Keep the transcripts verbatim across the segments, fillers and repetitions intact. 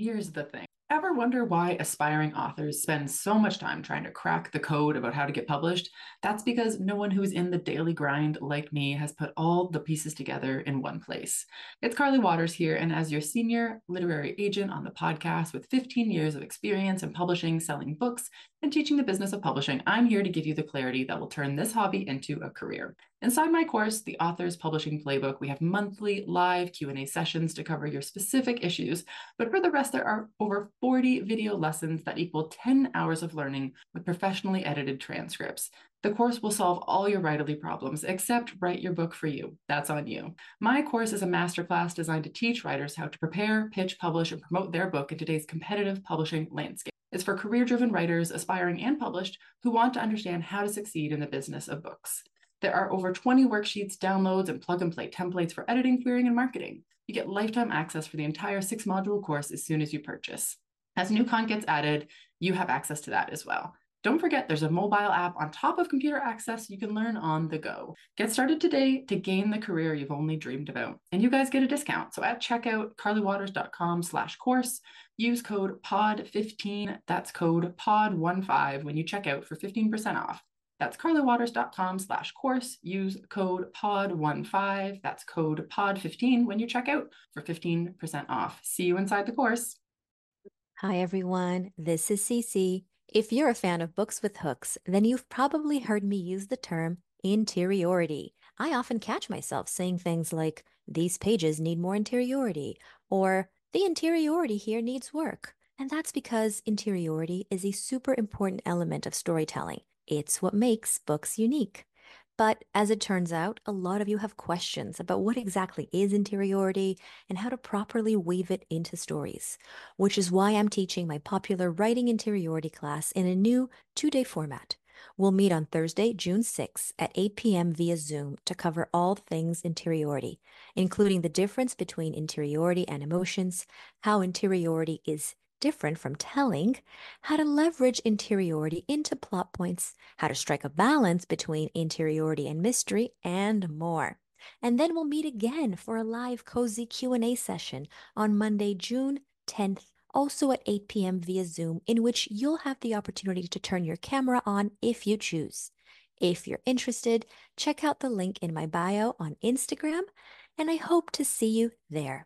Here's the thing. Ever wonder why aspiring authors spend so much time trying to crack the code about how to get published? That's because no one who's in the daily grind like me has put all the pieces together in one place. It's Carly Waters here, and as your senior literary agent on the podcast with fifteen years of experience in publishing, selling books, and teaching the business of publishing, I'm here to give you the clarity that will turn this hobby into a career. Inside my course, The Author's Publishing Playbook, we have monthly live Q and A sessions to cover your specific issues, but for the rest, there are over forty video lessons that equal ten hours of learning with professionally edited transcripts. The course will solve all your writerly problems, except write your book for you. That's on you. My course is a masterclass designed to teach writers how to prepare, pitch, publish, and promote their book in today's competitive publishing landscape. It's for career-driven writers, aspiring and published, who want to understand how to succeed in the business of books. There are over twenty worksheets, downloads, and plug-and-play templates for editing, querying, and marketing. You get lifetime access for the entire six-module course as soon as you purchase. As new content gets added, you have access to that as well. Don't forget, there's a mobile app on top of computer access you can learn on the go. Get started today to gain the career you've only dreamed about. And you guys get a discount. So at checkout, carlywaters.com slash course, use code P O D fifteen, that's code P O D fifteen when you check out for fifteen percent off. That's carlywaters.com slash course, use code P O D fifteen, that's code P O D fifteen when you check out for fifteen percent off. See you inside the course. Hi everyone, this is Cece. If you're a fan of books with hooks, then you've probably heard me use the term interiority. I often catch myself saying things like, these pages need more interiority, or the interiority here needs work. And that's because interiority is a super important element of storytelling. It's what makes books unique. But as it turns out, a lot of you have questions about what exactly is interiority and how to properly weave it into stories, which is why I'm teaching my popular Writing Interiority class in a new two-day format. We'll meet on Thursday, June sixth at eight p.m. via Zoom to cover all things interiority, including the difference between interiority and emotions, how interiority is different from telling, how to leverage interiority into plot points, how to strike a balance between interiority and mystery, and more. And then we'll meet again for a live cozy Q and A session on Monday, June tenth, also at eight p.m. via Zoom, in which you'll have the opportunity to turn your camera on if you choose. If you're interested, check out the link in my bio on Instagram, and I hope to see you there.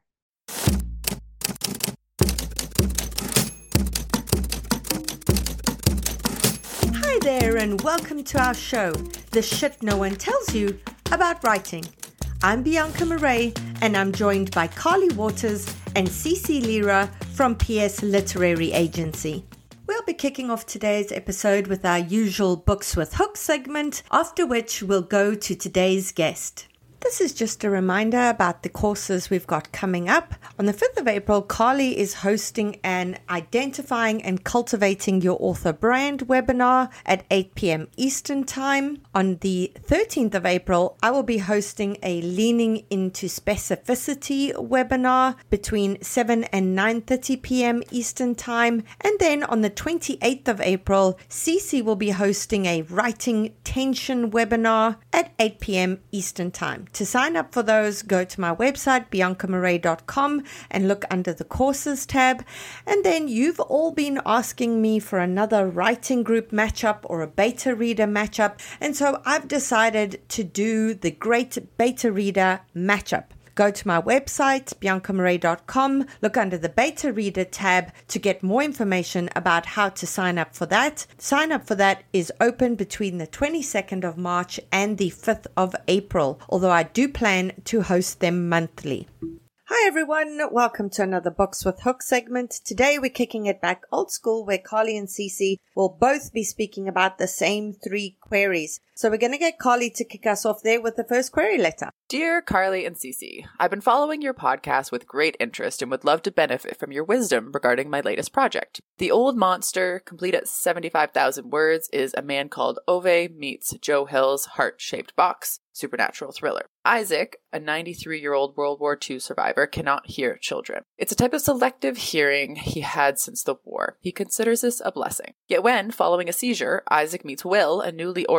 Hi there and welcome to our show, The Shit No One Tells You About Writing. I'm Bianca Murray and I'm joined by Carly Waters and Cece Lira from P S Literary Agency. We'll be kicking off today's episode with our usual Books with Hooks segment, after which we'll go to today's guest. This is just a reminder about the courses we've got coming up. On the fifth of April, Carly is hosting an Identifying and Cultivating Your Author Brand webinar at eight p.m. Eastern Time. On the thirteenth of April, I will be hosting a Leaning into Specificity webinar between seven and nine thirty p.m. Eastern Time. And then on the twenty-eighth of April, Cece will be hosting a Writing Tension webinar at eight p.m. Eastern Time. To sign up for those, go to my website, bianca murray dot com, and look under the courses tab. And then you've all been asking me for another writing group matchup or a beta reader matchup. And so I've decided to do the Great Beta Reader matchup. Go to my website, bianca murray dot com, look under the Beta Reader tab to get more information about how to sign up for that. Sign up for that is open between the twenty-second of March and the fifth of April, although I do plan to host them monthly. Hi everyone, welcome to another Books with Hook segment. Today we're kicking it back old school where Carly and Cece will both be speaking about the same three queries. So we're going to get Carly to kick us off there with the first query letter. Dear Carly and Cece, I've been following your podcast with great interest and would love to benefit from your wisdom regarding my latest project. The Old Monster, complete at seventy-five thousand words, is A Man Called Ove meets Joe Hill's Heart-Shaped Box supernatural thriller. Isaac, a ninety-three-year-old World War Two survivor, cannot hear children. It's a type of selective hearing he had since the war. He considers this a blessing. Yet when, following a seizure, Isaac meets Will, a newly orphaned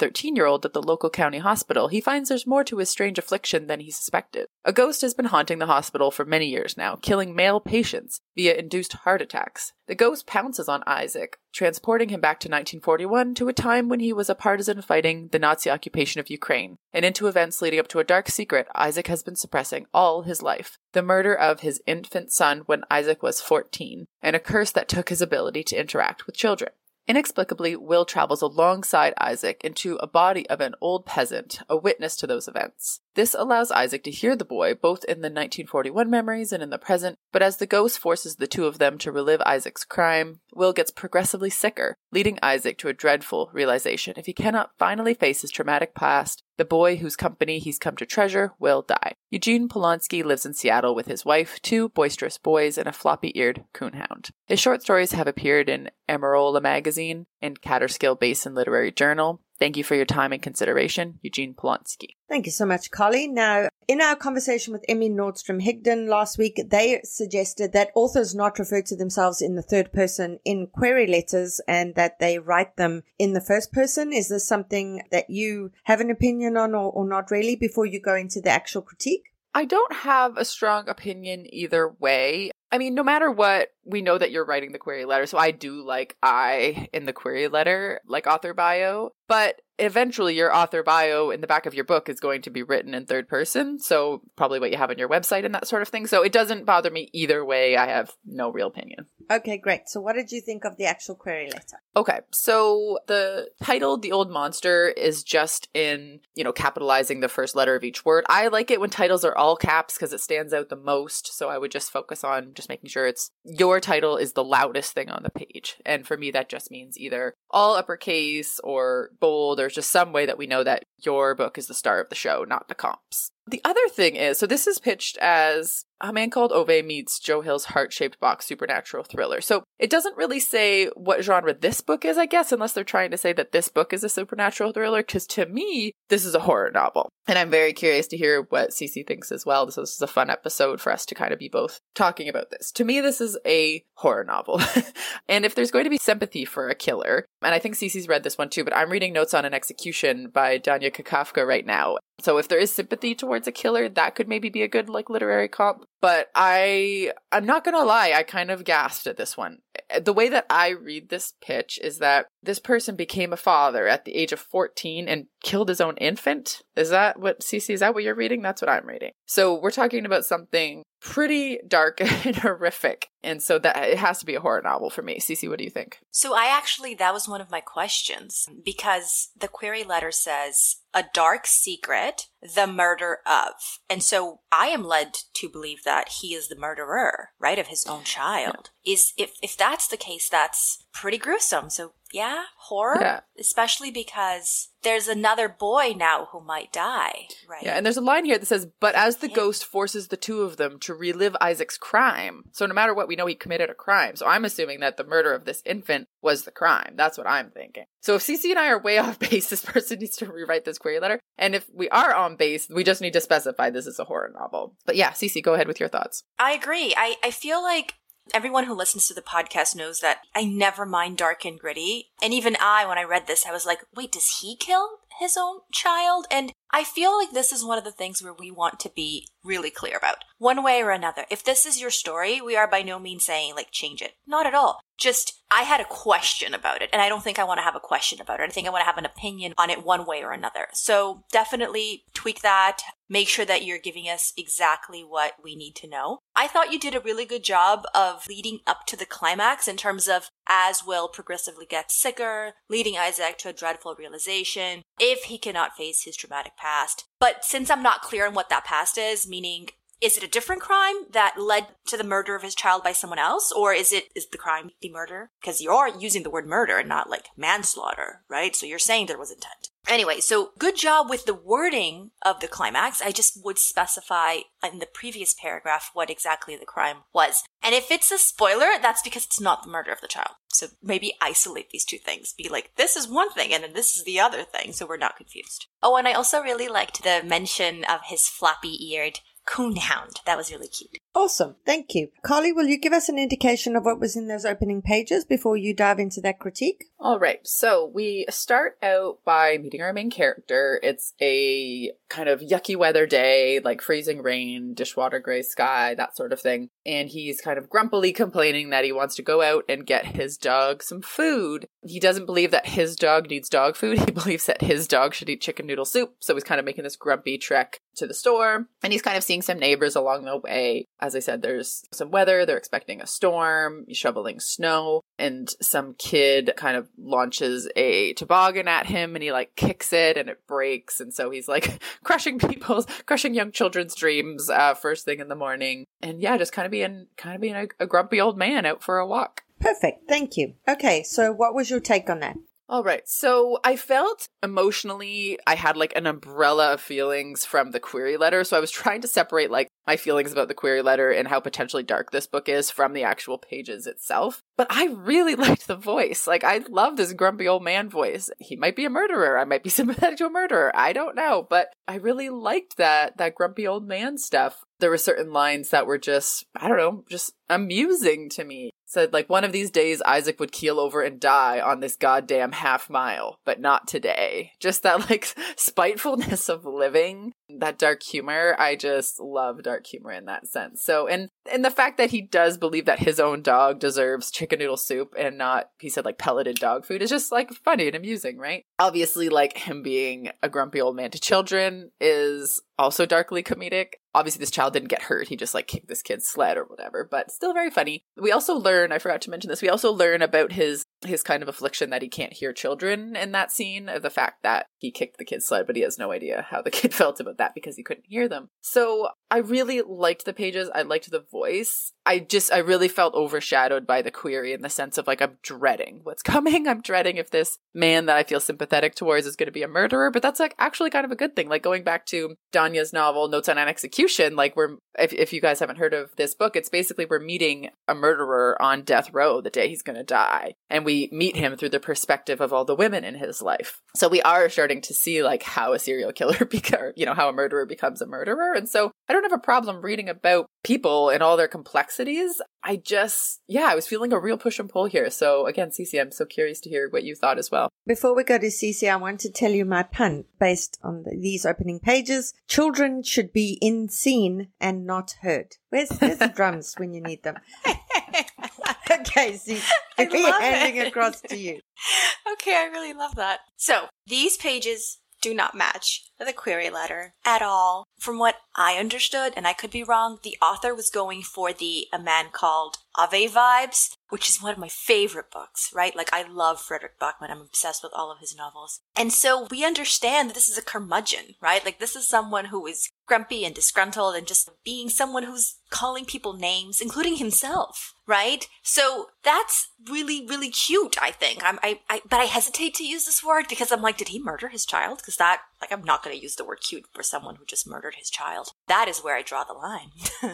thirteen-year-old at the local county hospital, he finds there's more to his strange affliction than he suspected. A ghost has been haunting the hospital for many years now, killing male patients via induced heart attacks. The ghost pounces on Isaac, transporting him back to nineteen forty-one, to a time when he was a partisan fighting the Nazi occupation of Ukraine, and into events leading up to a dark secret Isaac has been suppressing all his life: the murder of his infant son when Isaac was fourteen, and a curse that took his ability to interact with children. Inexplicably, Will travels alongside Isaac into a body of an old peasant, a witness to those events. This allows Isaac to hear the boy, both in the nineteen forty-one memories and in the present, but as the ghost forces the two of them to relive Isaac's crime, Will gets progressively sicker, leading Isaac to a dreadful realization: if he cannot finally face his traumatic past, the boy whose company he's come to treasure will die. Eugene Polonsky lives in Seattle with his wife, two boisterous boys, and a floppy-eared coonhound. His short stories have appeared in Amarola magazine and Catterskill Basin Literary Journal. Thank you for your time and consideration, Eugene Polonsky. Thank you so much, Carly. Now, in our conversation with Emmy Nordstrom Higdon last week, they suggested that authors not refer to themselves in the third person in query letters and that they write them in the first person. Is this something that you have an opinion on or, or not really before you go into the actual critique? I don't have a strong opinion either way. I mean, no matter what, we know that you're writing the query letter, so I do like I in the query letter, like author bio, but eventually your author bio in the back of your book is going to be written in third person, so probably what you have on your website and that sort of thing, so it doesn't bother me either way. I have no real opinion. Okay, great. So what did you think of the actual query letter? Okay, so the title, The Old Monster, is just in, you know, capitalizing the first letter of each word. I like it when titles are all caps because it stands out the most, so I would just focus on just making sure it's your title is the loudest thing on the page. And for me, that just means either all uppercase or bold, or just some way that we know that your book is the star of the show, not the comps. The other thing is, so this is pitched as A Man Called Ove meets Joe Hill's heart-shaped box supernatural thriller. So it doesn't really say what genre this book is, I guess, unless they're trying to say that this book is a supernatural thriller, because to me, this is a horror novel. And I'm very curious to hear what Cece thinks as well. So this is a fun episode for us to kind of be both talking about this. To me, this is a horror novel. And if there's going to be sympathy for a killer, and I think Cece's read this one too, but I'm reading Notes on an Execution by Danya Kakafka right now. So if there is sympathy towards a killer, that could maybe be a good like literary comp. But I, I'm not going to lie, I kind of gasped at this one. The way that I read this pitch is that this person became a father at the age of fourteen and killed his own infant. Is that what, Cece, is that what you're reading? That's what I'm reading. So we're talking about something pretty dark and horrific. And so that it has to be a horror novel for me. Cece, what do you think? So I actually, that was one of my questions, because the query letter says a dark secret, the murder of. And so I am led to believe that he is the murderer, right, of his own child. Yeah. Is if, if that's the case, that's pretty gruesome. So yeah, horror, yeah. Especially because there's another boy now who might die, right? Yeah, and there's a line here that says, but as the yeah. ghost forces the two of them to relive Isaac's crime. So no matter what, we know he committed a crime. So I'm assuming that the murder of this infant was the crime. That's what I'm thinking. So if Cece and I are way off base, this person needs to rewrite this query letter. And if we are on base, we just need to specify this is a horror novel. But yeah, Cece, go ahead with your thoughts. I agree. I, I feel like everyone who listens to the podcast knows that I never mind dark and gritty. And even I, when I read this, I was like, wait, does he kill his own child? And I feel like this is one of the things where we want to be really clear about. One way or another. If this is your story, we are by no means saying, like, change it. Not at all. Just, I had a question about it, and I don't think I want to have a question about it. I think I want to have an opinion on it one way or another. So definitely tweak that. Make sure that you're giving us exactly what we need to know. I thought you did a really good job of leading up to the climax in terms of as Will progressively gets sicker, leading Isaac to a dreadful realization if he cannot face his traumatic past. But since I'm not clear on what that past is, meaning, is it a different crime that led to the murder of his child by someone else? Or is it, is the crime the murder? Because you're using the word murder and not like manslaughter, right? So you're saying there was intent. Anyway, so good job with the wording of the climax. I just would specify in the previous paragraph what exactly the crime was. And if it's a spoiler, that's because it's not the murder of the child. So maybe isolate these two things. Be like, this is one thing and then this is the other thing, so we're not confused. Oh, and I also really liked the mention of his floppy-eared coonhound. That was really cute. Awesome. Thank you. Carly, will you give us an indication of what was in those opening pages before you dive into that critique? All right. So we start out by meeting our main character. It's a kind of yucky weather day, like freezing rain, dishwater gray sky, that sort of thing. And he's kind of grumpily complaining that he wants to go out and get his dog some food. He doesn't believe that his dog needs dog food. He believes that his dog should eat chicken noodle soup. So he's kind of making this grumpy trek to the store. And he's kind of seeing some neighbors along the way. As I said, there's some weather. They're expecting a storm, shoveling snow, and some kid kind of launches a toboggan at him and he like kicks it and it breaks. And so he's like crushing people's, crushing young children's dreams uh, first thing in the morning. And yeah, just kind of being, kind of being a, a grumpy old man out for a walk. Perfect. Thank you. Okay. So what was your take on that? All right. So I felt emotionally, I had like an umbrella of feelings from the query letter. So I was trying to separate like my feelings about the query letter and how potentially dark this book is from the actual pages itself. But I really liked the voice. Like, I love this grumpy old man voice. He might be a murderer. I might be sympathetic to a murderer. I don't know. But I really liked that, that grumpy old man stuff. There were certain lines that were just, I don't know, just amusing to me. Said, like, one of these days Isaac would keel over and die on this goddamn half mile, but not today. Just that, like, spitefulness of living, that dark humor. I just love dark humor in that sense. So, and, and the fact that he does believe that his own dog deserves chicken noodle soup and not, he said, like, pelleted dog food is just, like, funny and amusing, right? Obviously, like, him being a grumpy old man to children is also darkly comedic. Obviously, this child didn't get hurt. He just, like, kicked this kid's sled or whatever, but still very funny. We also learn, I forgot to mention this, we also learn about his his kind of affliction that he can't hear children in that scene, of the fact that he kicked the kid's sled, but he has no idea how the kid felt about that because he couldn't hear them. So I really liked the pages. I liked the voice. I just, I really felt overshadowed by the query in the sense of, like, I'm dreading what's coming. I'm dreading if this man that I feel sympathetic towards is going to be a murderer, but that's, like, actually kind of a good thing. Like, going back to Danya's novel, Notes on an Execution, like, we're, if, if you guys haven't heard of this book, it's basically we're meeting a murderer on death row the day he's going to die. And we meet him through the perspective of all the women in his life. So we are starting to see, like, how a serial killer becomes, you know, how a murderer becomes a murderer. And so I don't have a problem reading about people and all their complexities. I just, yeah, I was feeling a real push and pull here. So again, Cece, I'm so curious to hear what you thought as well. Before we go to Cece, I want to tell you my pun based on the, these opening pages. Children should be in seen and not heard. Where's, where's the drums when you need them? Okay, Cece, I'm handing it across to you. Okay, I really love that. So, these pages do not match the query letter at all. From what I understood, and I could be wrong, the author was going for the A Man Called Ave vibes, which is one of my favorite books, right? Like, I love Frederick Bachman. I'm obsessed with all of his novels. And so we understand that this is a curmudgeon, right? Like, this is someone who is grumpy and disgruntled and just being someone who's calling people names, including himself, right? So that's really, really cute, I think. I'm, I, I, but I hesitate to use this word because I'm like, did he murder his child? Because that, like, I'm not going to use the word cute for someone who just murdered his child. That is where I draw the line.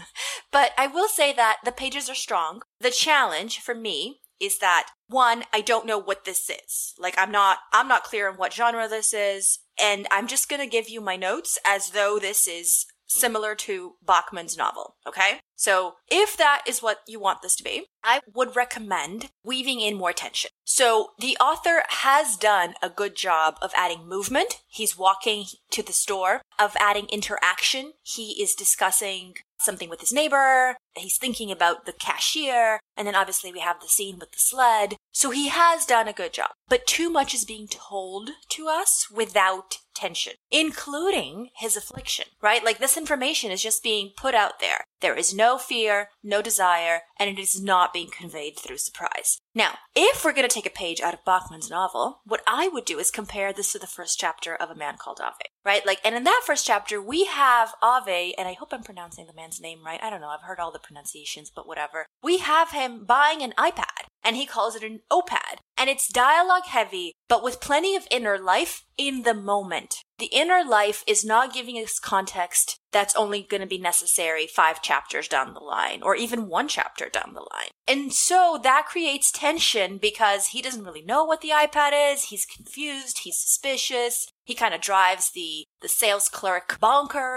But I will say that the pages are strong. The challenge for me is that, one, I don't know what this is. Like, I'm not, I'm not clear on what genre this is. And I'm just going to give you my notes as though this is similar to Bachman's novel, okay? So if that is what you want this to be, I would recommend weaving in more tension. So the author has done a good job of adding movement. He's walking to the store, of adding interaction. He is discussing something with his neighbor. He's thinking about the cashier. And then obviously we have the scene with the sled. So he has done a good job. But too much is being told to us without tension, including his affliction, right? Like, this information is just being put out there. There is no fear, no desire, and it is not being conveyed through surprise. Now, if we're going to take a page out of Bachman's novel, what I would do is compare this to the first chapter of A Man Called Ave, right? Like, and in that first chapter, we have Ave, and I hope I'm pronouncing the man's name right. I don't know. I've heard all the pronunciations, but whatever. We have him buying an iPad, and he calls it an OPAD. And it's dialogue heavy, but with plenty of inner life in the moment. The inner life is not giving us context that's only going to be necessary five chapters down the line, or even one chapter down the line. And so that creates tension because he doesn't really know what the iPad is. He's confused. He's suspicious. He kind of drives the, the sales clerk bonkers.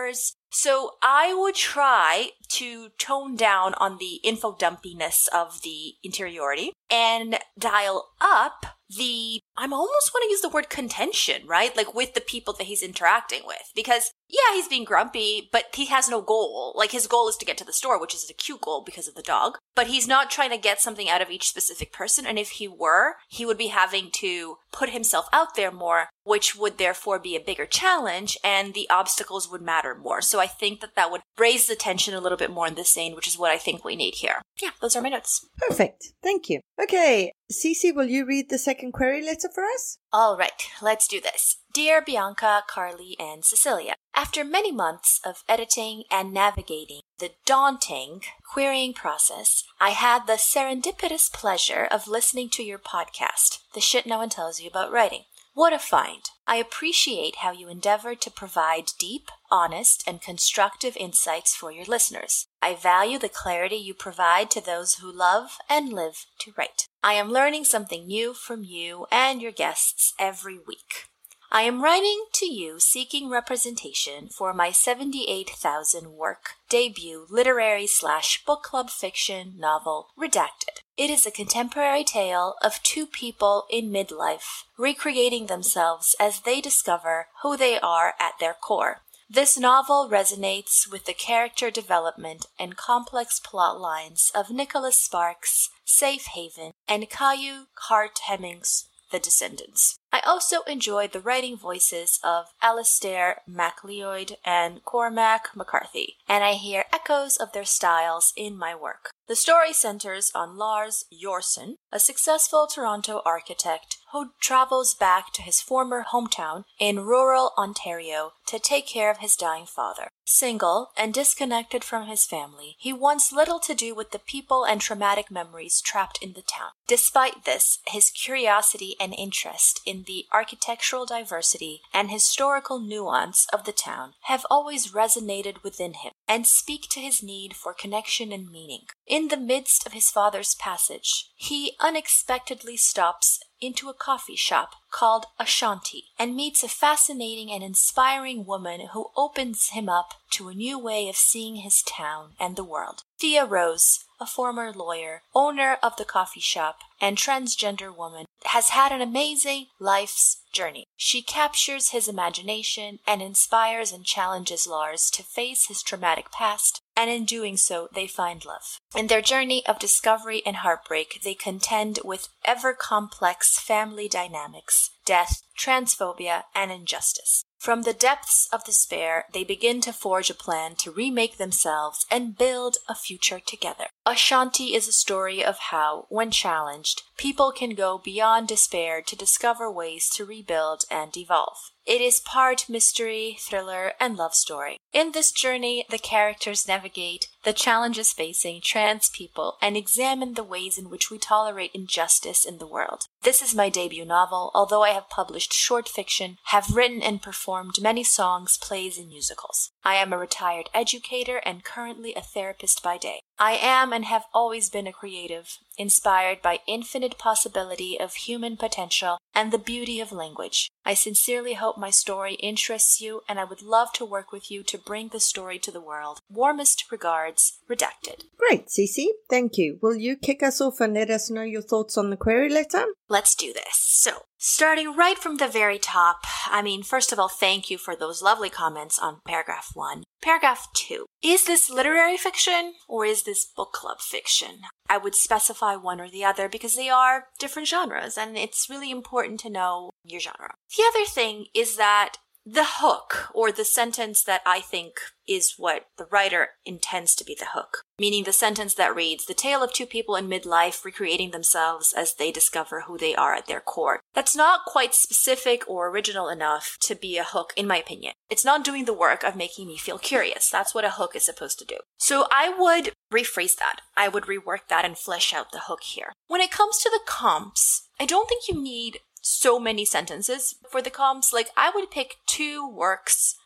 So I would try to tone down on the info dumpiness of the interiority and dial up the, I'm almost want to use the word contention, right? Like with the people that he's interacting with. Because, yeah, he's being grumpy, but he has no goal. Like his goal is to get to the store, which is a cute goal because of the dog. But he's not trying to get something out of each specific person. And if he were, he would be having to put himself out there more, which would therefore be a bigger challenge, and the obstacles would matter more. So I think that that would raise the tension a little bit more in this scene, which is what I think we need here. Yeah, those are my notes. Perfect. Thank you. Okay, Cece, will you read the second query letter for us? All right, let's do this. Dear Bianca, Carly, and Cecilia, after many months of editing and navigating the daunting querying process, I had the serendipitous pleasure of listening to your podcast, The Shit No One Tells You About Writing. What a find. I appreciate how you endeavor to provide deep, honest, and constructive insights for your listeners. I value the clarity you provide to those who love and live to write. I am learning something new from you and your guests every week. I am writing to you seeking representation for my seventy-eight thousand work debut literary slash book club fiction novel, Redacted. It is a contemporary tale of two people in midlife recreating themselves as they discover who they are at their core. This novel resonates with the character development and complex plot lines of Nicholas Sparks' Safe Haven and Caillou Hart Hemmings' The Descendants. I also enjoyed the writing voices of Alastair MacLeod and Cormac McCarthy, and I hear echoes of their styles in my work. The story centers on Lars Jorsen, a successful Toronto architect who travels back to his former hometown in rural Ontario to take care of his dying father. Single and disconnected from his family, he wants little to do with the people and traumatic memories trapped in the town. Despite this, his curiosity and interest in the architectural diversity and historical nuance of the town have always resonated within him and speak to his need for connection and meaning. In the midst of his father's passage, he unexpectedly stops into a coffee shop called Ashanti and meets a fascinating and inspiring woman who opens him up to a new way of seeing his town and the world. Thea Rose, a former lawyer, owner of the coffee shop, and transgender woman, has had an amazing life's journey. She captures his imagination and inspires and challenges Lars to face his traumatic past, and in doing so, they find love. In their journey of discovery and heartbreak, they contend with ever-complex family dynamics, death, transphobia, and injustice. From the depths of despair, they begin to forge a plan to remake themselves and build a future together. Ashanti is a story of how, when challenged, people can go beyond despair to discover ways to rebuild and evolve. It is part mystery, thriller, and love story. In this journey, the characters navigate the challenges facing trans people and examine the ways in which we tolerate injustice in the world. This is my debut novel, although I have published short fiction, have written and performed many songs, plays, and musicals. I am a retired educator and currently a therapist by day. I am and have always been a creative, inspired by infinite possibility of human potential and the beauty of language. I sincerely hope my story interests you, and I would love to work with you to bring the story to the world. Warmest regards, Redacted. Great, Cece. Thank you. Will you kick us off and let us know your thoughts on the query letter? Let's do this. So, starting right from the very top, I mean, first of all, thank you for those lovely comments on paragraph one. Paragraph two. Is this literary fiction or is this book club fiction? I would specify one or the other because they are different genres, and it's really important to know your genre. The other thing is that the hook, or the sentence that I think is what the writer intends to be the hook, meaning the sentence that reads, the tale of two people in midlife recreating themselves as they discover who they are at their core. That's not quite specific or original enough to be a hook, in my opinion. It's not doing the work of making me feel curious. That's what a hook is supposed to do. So I would rephrase that. I would rework that and flesh out the hook here. When it comes to the comps, I don't think you need so many sentences for the comps. Like, I would pick two works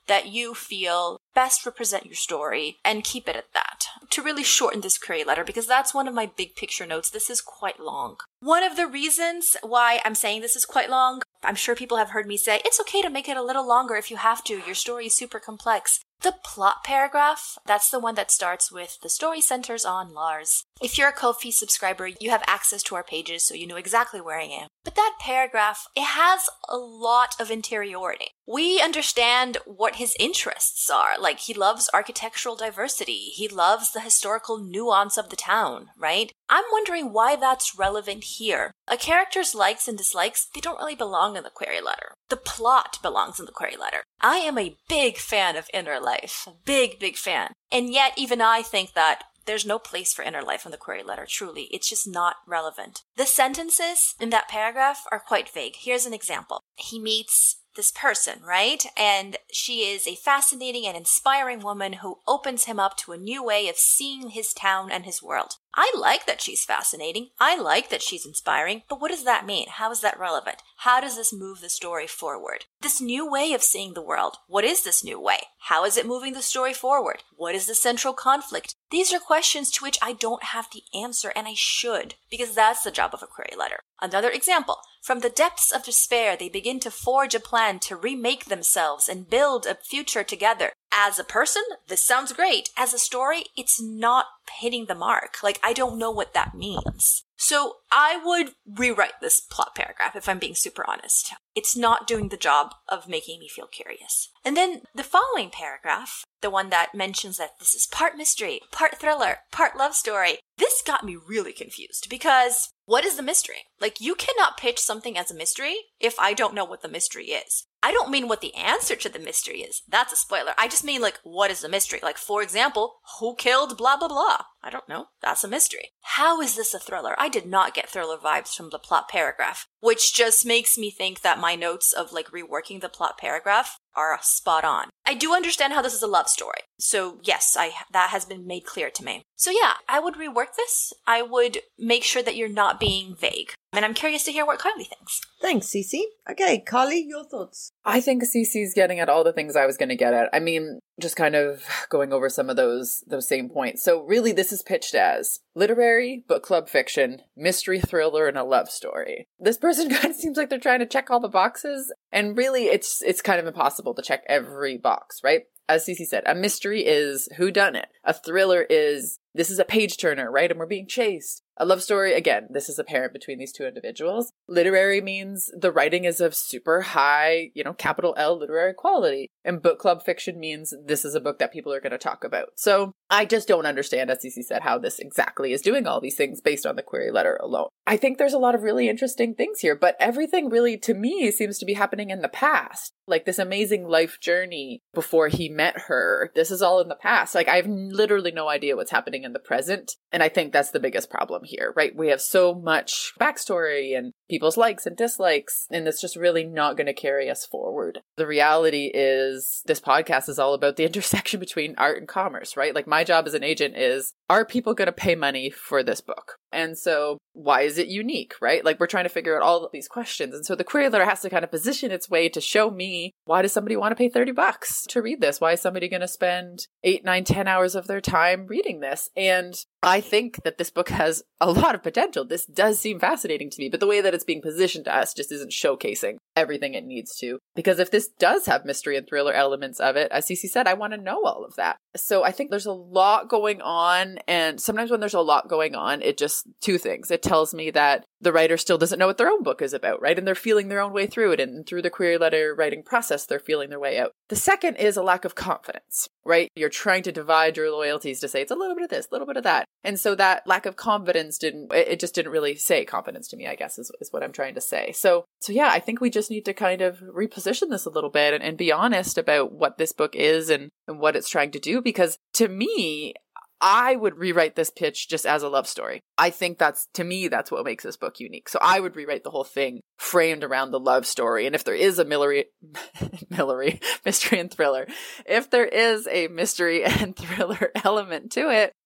that you feel best represent your story and keep it at that. To really shorten this query letter, because that's one of my big picture notes. This is quite long. One of the reasons why I'm saying this is quite long, I'm sure people have heard me say, it's okay to make it a little longer if you have to. Your story is super complex. The plot paragraph, that's the one that starts with the story centers on Lars. If you're a Ko-fi subscriber, you have access to our pages, so you know exactly where I am. But that paragraph, it has a lot of interiority. We understand what his interests are. Like, he loves architectural diversity. He loves the historical nuance of the town, right? I'm wondering why that's relevant here. A character's likes and dislikes, they don't really belong in the query letter. The plot belongs in the query letter. I am a big fan of inner life. Big, big fan. And yet, even I think that there's no place for inner life in the query letter, truly. It's just not relevant. The sentences in that paragraph are quite vague. Here's an example. He meets this person, right? And she is a fascinating and inspiring woman who opens him up to a new way of seeing his town and his world. I like that she's fascinating. I like that she's inspiring, but what does that mean? How is that relevant? How does this move the story forward? This new way of seeing the world, what is this new way? How is it moving the story forward? What is the central conflict? These are questions to which I don't have the answer, and I should, because that's the job of a query letter. Another example. From the depths of despair, they begin to forge a plan to remake themselves and build a future together. As a person, this sounds great. As a story, it's not hitting the mark. Like, I don't know what that means. So I would rewrite this plot paragraph if I'm being super honest. It's not doing the job of making me feel curious. And then the following paragraph, the one that mentions that this is part mystery, part thriller, part love story, this got me really confused because what is the mystery? Like, you cannot pitch something as a mystery if I don't know what the mystery is. I don't mean what the answer to the mystery is. That's a spoiler. I just mean, like, what is the mystery? Like, for example, who killed blah, blah, blah? I don't know. That's a mystery. How is this a thriller? I did not get thriller vibes from the plot paragraph, which just makes me think that my notes of, like, reworking the plot paragraph are spot on. I do understand how this is a love story. So yes, I that has been made clear to me. So yeah, I would rework this. I would make sure that you're not being vague. And I'm curious to hear what Kylie thinks. Thanks, Cece. Okay, Carly, your thoughts? I think Cece's getting at all the things I was going to get at. I mean, just kind of going over some of those those same points. So really, this is pitched as literary, book club fiction, mystery thriller, and a love story. This person kind of seems like they're trying to check all the boxes. And really, it's it's kind of impossible to check every box, right? As Cece said, a mystery is whodunit. A thriller is, this is a page turner, right? And we're being chased. A love story, again, this is apparent between these two individuals. Literary means the writing is of super high, you know, capital L literary quality. And book club fiction means this is a book that people are going to talk about. So I just don't understand, as Cece said, how this exactly is doing all these things based on the query letter alone. I think there's a lot of really interesting things here, but everything really, to me, seems to be happening in the past. Like this amazing life journey before he met her. This is all in the past. Like I have literally no idea what's happening in the present. And I think that's the biggest problem here, right? We have so much backstory and people's likes and dislikes, and it's just really not going to carry us forward. The reality is this podcast is all about the intersection between art and commerce, right? Like my job as an agent is, are people going to pay money for this book? And so why is it unique, right? Like we're trying to figure out all of these questions. And so the query letter has to kind of position its way to show me, why does somebody want to pay thirty bucks to read this? Why is somebody going to spend eight, nine, ten hours of their time reading this? And I think that this book has a lot of potential. This does seem fascinating to me, but the way that it's being positioned to us just isn't showcasing everything it needs to. Because if this does have mystery and thriller elements of it, as Cece said, I want to know all of that. So I think there's a lot going on. And sometimes when there's a lot going on, it just, two things. It tells me that the writer still doesn't know what their own book is about, right? And they're feeling their own way through it. And through the query letter writing process, they're feeling their way out. The second is a lack of confidence, right? You're trying to divide your loyalties to say it's a little bit of this, a little bit of that. And so that lack of confidence didn't, it just didn't really say confidence to me, I guess is, is what I'm trying to say. So, so yeah, I think we just need to kind of reposition this a little bit and, and be honest about what this book is and, and what it's trying to do. Because to me, I would rewrite this pitch just as a love story. I think that's, to me, that's what makes this book unique. So I would rewrite the whole thing framed around the love story. And if there is a Millery, Millery, mystery and thriller, if there is a mystery and thriller element to it,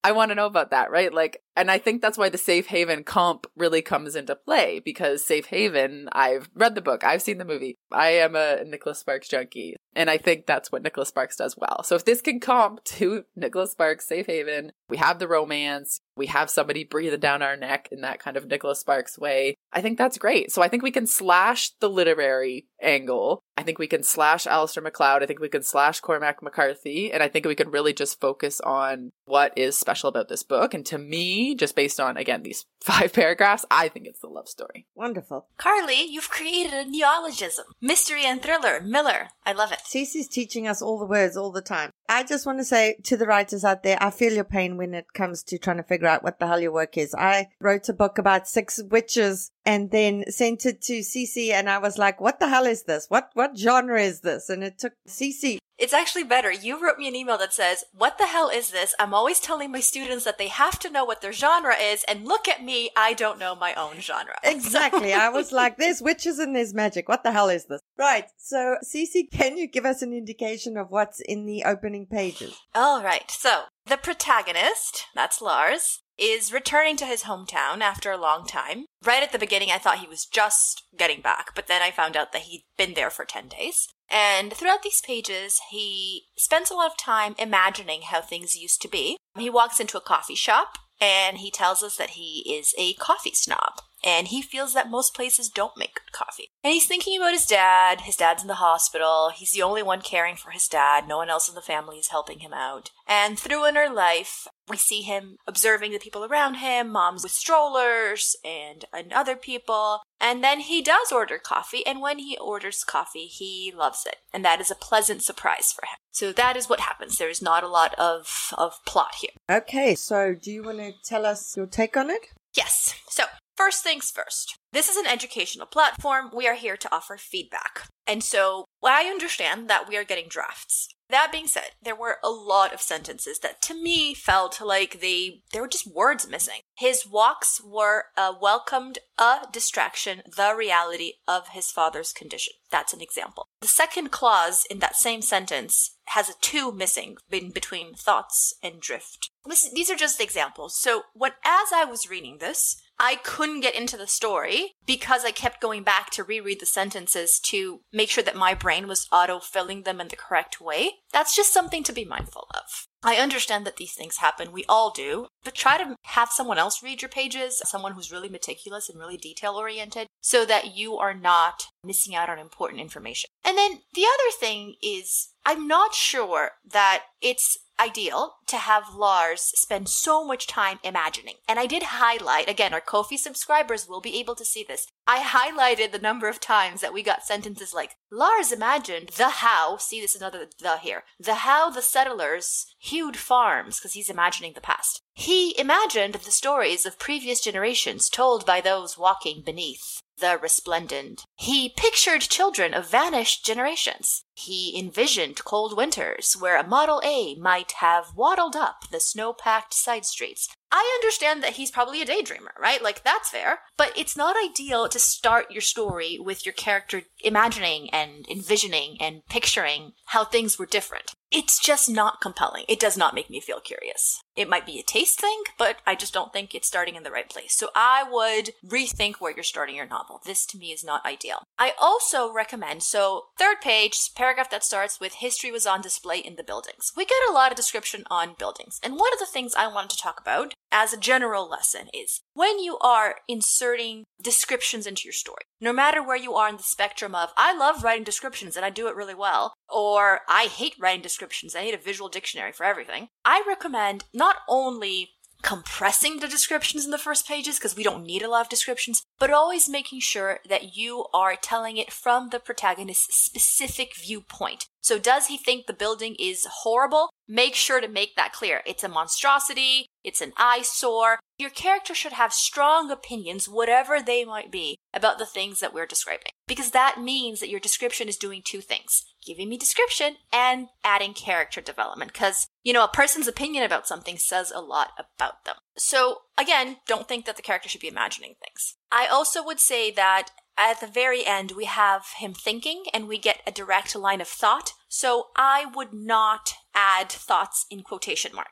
I want to know about that, right? Like, and I think that's why the Safe Haven comp really comes into play, because Safe Haven, I've read the book, I've seen the movie. I am a Nicholas Sparks junkie, and I think that's what Nicholas Sparks does well. So if this can comp to Nicholas Sparks' Safe Haven, we have the romance, we have somebody breathing down our neck in that kind of Nicholas Sparks way, I think that's great. So I think we can slash the literary angle. I think we can slash Alistair MacLeod. I think we can slash Cormac McCarthy. And I think we can really just focus on what is special about this book. And to me, just based on, again, these five paragraphs, I think it's the love story. Wonderful. Carly, you've created a neologism. Mystery and thriller. Miller. I love it. Cece's teaching us all the words all the time. I just want to say to the writers out there, I feel your pain when it comes to trying to figure out what the hell your work is. I wrote a book about six witches and then sent it to Cece, and I was like, what the hell is this? What what genre is this? And it took Cece. It's actually better. You wrote me an email that says, what the hell is this? I'm always telling my students that they have to know what their genre is, and look at me, I don't know my own genre. Exactly. I was like, there's witches and there's magic. What the hell is this? Right. So, Cece, can you give us an indication of what's in the opening pages? All right. So, the protagonist, that's Lars, is returning to his hometown after a long time. Right at the beginning, I thought he was just getting back, but then I found out that he'd been there for ten days. And throughout these pages, he spends a lot of time imagining how things used to be. He walks into a coffee shop, and he tells us that he is a coffee snob. And he feels that most places don't make good coffee. And he's thinking about his dad. His dad's in the hospital. He's the only one caring for his dad. No one else in the family is helping him out. And through in her life, we see him observing the people around him, moms with strollers and, and other people. And then he does order coffee. And when he orders coffee, he loves it. And that is a pleasant surprise for him. So that is what happens. There is not a lot of, of plot here. Okay, so do you want to tell us your take on it? Yes. So, first things first. This is an educational platform. We are here to offer feedback. And so I understand that we are getting drafts. That being said, there were a lot of sentences that to me felt like they, there were just words missing. His walks were a welcomed a distraction, the reality of his father's condition. That's an example. The second clause in that same sentence has a two missing in between thoughts and drift. This, these are just examples. So when, as I was reading this, I couldn't get into the story because I kept going back to reread the sentences to make sure that my brain was auto-filling them in the correct way. That's just something to be mindful of. I understand that these things happen. We all do. But try to have someone else read your pages, someone who's really meticulous and really detail-oriented, so that you are not missing out on important information. And then the other thing is, I'm not sure that it's ideal to have Lars spend so much time imagining. And I did highlight, again, our Ko-fi subscribers will be able to see this. I highlighted the number of times that we got sentences like, Lars imagined the how, see this is another the here, the how the settlers hewed farms, because he's imagining the past. He imagined the stories of previous generations told by those walking beneath the resplendent. He pictured children of vanished generations. He envisioned cold winters where a Model A might have waddled up the snow-packed side streets. I understand that he's probably a daydreamer, right? Like, that's fair. But it's not ideal to start your story with your character imagining and envisioning and picturing how things were different. It's just not compelling. It does not make me feel curious. It might be a taste thing, but I just don't think it's starting in the right place. So I would rethink where you're starting your novel. This, to me, is not ideal. I also recommend, so third page, paragraph that starts with history was on display in the buildings. We get a lot of description on buildings. And one of the things I wanted to talk about as a general lesson is when you are inserting descriptions into your story, no matter where you are in the spectrum of, I love writing descriptions and I do it really well, or I hate writing descriptions, I hate a visual dictionary for everything, I recommend not only compressing the descriptions in the first pages, because we don't need a lot of descriptions, but always making sure that you are telling it from the protagonist's specific viewpoint. So does he think the building is horrible? Make sure to make that clear. It's a monstrosity. It's an eyesore. Your character should have strong opinions, whatever they might be, about the things that we're describing. Because that means that your description is doing two things. Giving me description and adding character development. Because, you know, a person's opinion about something says a lot about them. So, again, don't think that the character should be imagining things. I also would say that at the very end, we have him thinking and we get a direct line of thought. So I would not add thoughts in quotation marks.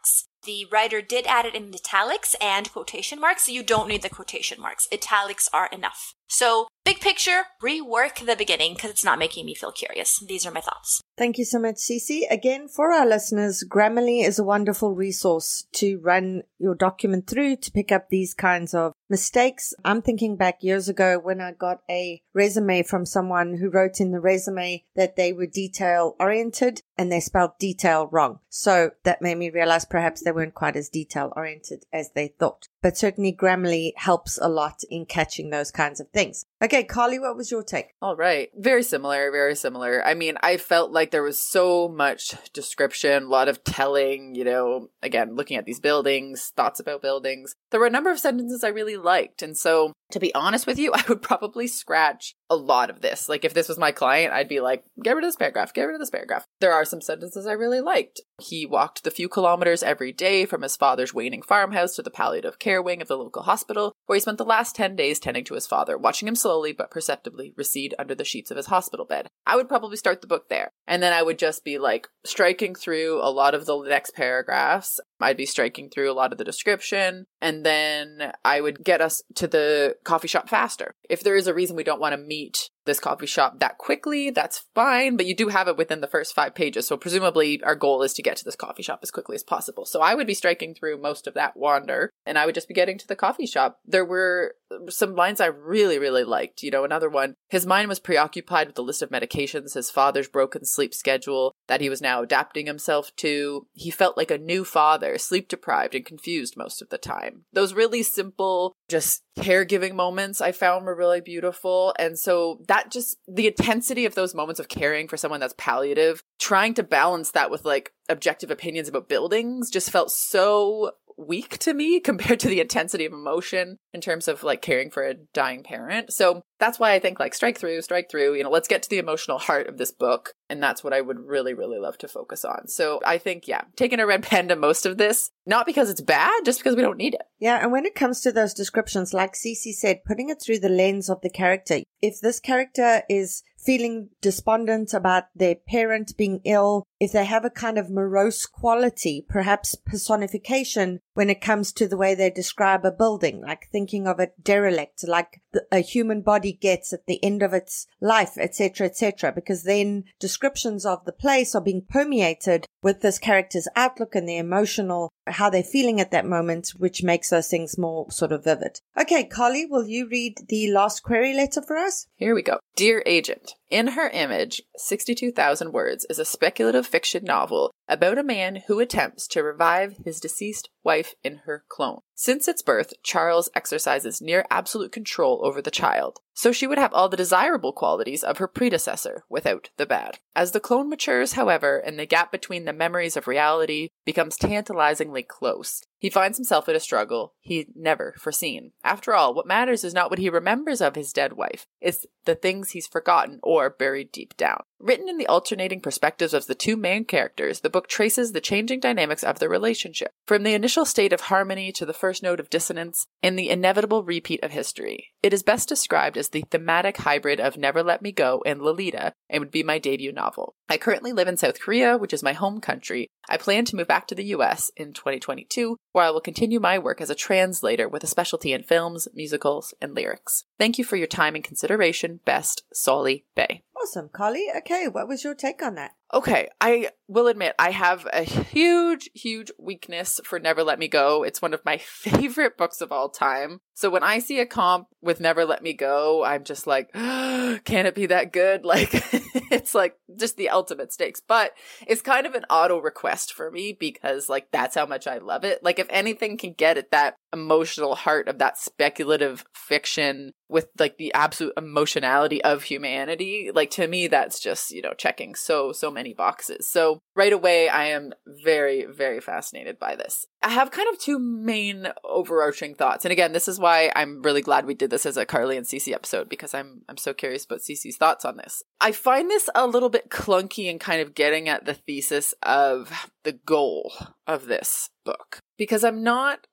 The writer did add it in italics and quotation marks, so you don't need the quotation marks. Italics are enough. So, big picture, rework the beginning because it's not making me feel curious. These are my thoughts. Thank you so much, Cece. Again, for our listeners, Grammarly is a wonderful resource to run your document through to pick up these kinds of mistakes. I'm thinking back years ago when I got a resume from someone who wrote in the resume that they were detail oriented and they spelled detail wrong. So that made me realize perhaps they weren't quite as detail oriented as they thought. But certainly Grammarly helps a lot in catching those kinds of things. Okay, Carly, what was your take? All right. Very similar, very similar. I mean, I felt like there was so much description, a lot of telling, you know, again, looking at these buildings, thoughts about buildings. There were a number of sentences I really liked. And so, to be honest with you, I would probably scratch a lot of this. Like, if this was my client, I'd be like, get rid of this paragraph, get rid of this paragraph. There are some sentences I really liked. He walked the few kilometers every day from his father's waning farmhouse to the palliative care wing of the local hospital, where he spent the last ten days tending to his father, watching him slowly but perceptibly recede under the sheets of his hospital bed. I would probably start the book there. And then I would just be like striking through a lot of the next paragraphs. I'd be striking through a lot of the description, and then I would get us to the coffee shop faster. If there is a reason we don't want to meet this coffee shop that quickly, that's fine, but you do have it within the first five pages, so presumably our goal is to get to this coffee shop as quickly as possible. So I would be striking through most of that wander, and I would just be getting to the coffee shop. There were some lines I really, really liked. You know, another one, his mind was preoccupied with the list of medications, his father's broken sleep schedule that he was now adapting himself to. He felt like a new father, sleep deprived and confused most of the time. Those really simple, just caregiving moments I found were really beautiful. And so that just, the intensity of those moments of caring for someone that's palliative, trying to balance that with like objective opinions about buildings just felt so weak to me compared to the intensity of emotion in terms of like caring for a dying parent. So that's why I think like strike through, strike through, you know, let's get to the emotional heart of this book. And that's what I would really, really love to focus on. So I think, yeah, taking a red pen to most of this, not because it's bad, just because we don't need it. Yeah. And when it comes to those descriptions, like Cece said, putting it through the lens of the character, if this character is feeling despondent about their parent being ill, if they have a kind of morose quality, perhaps personification when it comes to the way they describe a building, like thinking of it derelict, like the, a human body gets at the end of its life, et cetera, et cetera, because then descriptions of the place are being permeated with this character's outlook and their emotional, how they're feeling at that moment, which makes those things more sort of vivid. Okay, Carly, will you read the last query letter for us? Here we go. Dear Agent, In Her Image, sixty-two thousand words, is a speculative fiction novel about a man who attempts to revive his deceased wife in her clone. Since its birth, Charles exercises near absolute control over the child, so she would have all the desirable qualities of her predecessor without the bad. As the clone matures, however, and the gap between the memories of reality becomes tantalizingly close, he finds himself in a struggle he'd never foreseen. After all, what matters is not what he remembers of his dead wife, it's the things he's forgotten or buried deep down. Written in the alternating perspectives of the two main characters, the book traces the changing dynamics of their relationship, from the initial state of harmony to the first note of dissonance, and the inevitable repeat of history. It is best described as the thematic hybrid of Never Let Me Go and Lolita, and would be my debut novel. I currently live in South Korea, which is my home country. I plan to move back to the U S in twenty twenty-two, where I will continue my work as a translator with a specialty in films, musicals, and lyrics. Thank you for your time and consideration. Best, Solly Bay. Awesome, Carly. Okay, what was your take on that? Okay, I will admit I have a huge, huge weakness for Never Let Me Go. It's one of my favorite books of all time. So when I see a comp with Never Let Me Go, I'm just like, oh, can it be that good? Like, it's like just the ultimate stakes. But it's kind of an auto request for me because like that's how much I love it. Like if anything can get at that emotional heart of that speculative fiction with like the absolute emotionality of humanity, like to me that's just, you know, checking so, so many boxes. So right away, I am very, very fascinated by this. I have kind of two main overarching thoughts. And again, this is why I'm really glad we did this as a Carly and Cece episode, because I'm I'm so curious about Cece's thoughts on this. I find this a little bit clunky in kind of getting at the thesis of the goal of this book, because I'm not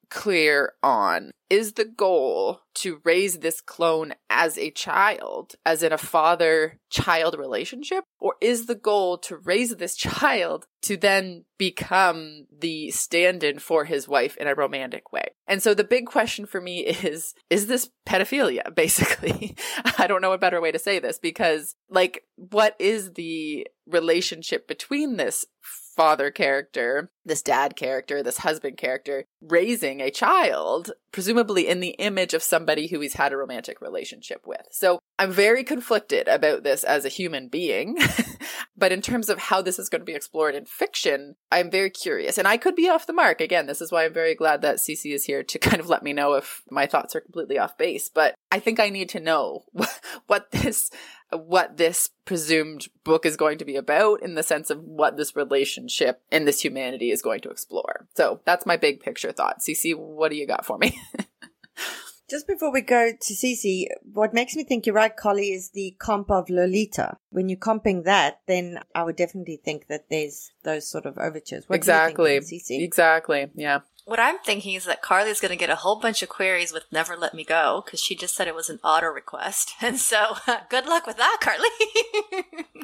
clear on, is the goal to raise this clone as a child, as in a father-child relationship? Or is the goal to raise this child to then become the stand-in for his wife in a romantic way? And so the big question for me is, is this pedophilia, basically? I don't know a better way to say this, because, like, what is the relationship between this father character, this dad character, this husband character, raising a child, presumably in the image of somebody who he's had a romantic relationship with? So I'm very conflicted about this as a human being, but in terms of how this is going to be explored in fiction, I'm very curious. And I could be off the mark. Again, this is why I'm very glad that Cece is here to kind of let me know if my thoughts are completely off base. But I think I need to know what this what this presumed book is going to be about, in the sense of what this relationship and this humanity is going to explore. So that's my big picture thought. Cece, what do you got for me? Just before we go to Cece, what makes me think you're right, Collie, is the comp of Lolita. When you're comping that, then I would definitely think that there's those sort of overtures. What exactly. do you think, Cece? Exactly. Yeah. What I'm thinking is that Carly's going to get a whole bunch of queries with Never Let Me Go, because she just said it was an auto request. And so, good luck with that, Carly.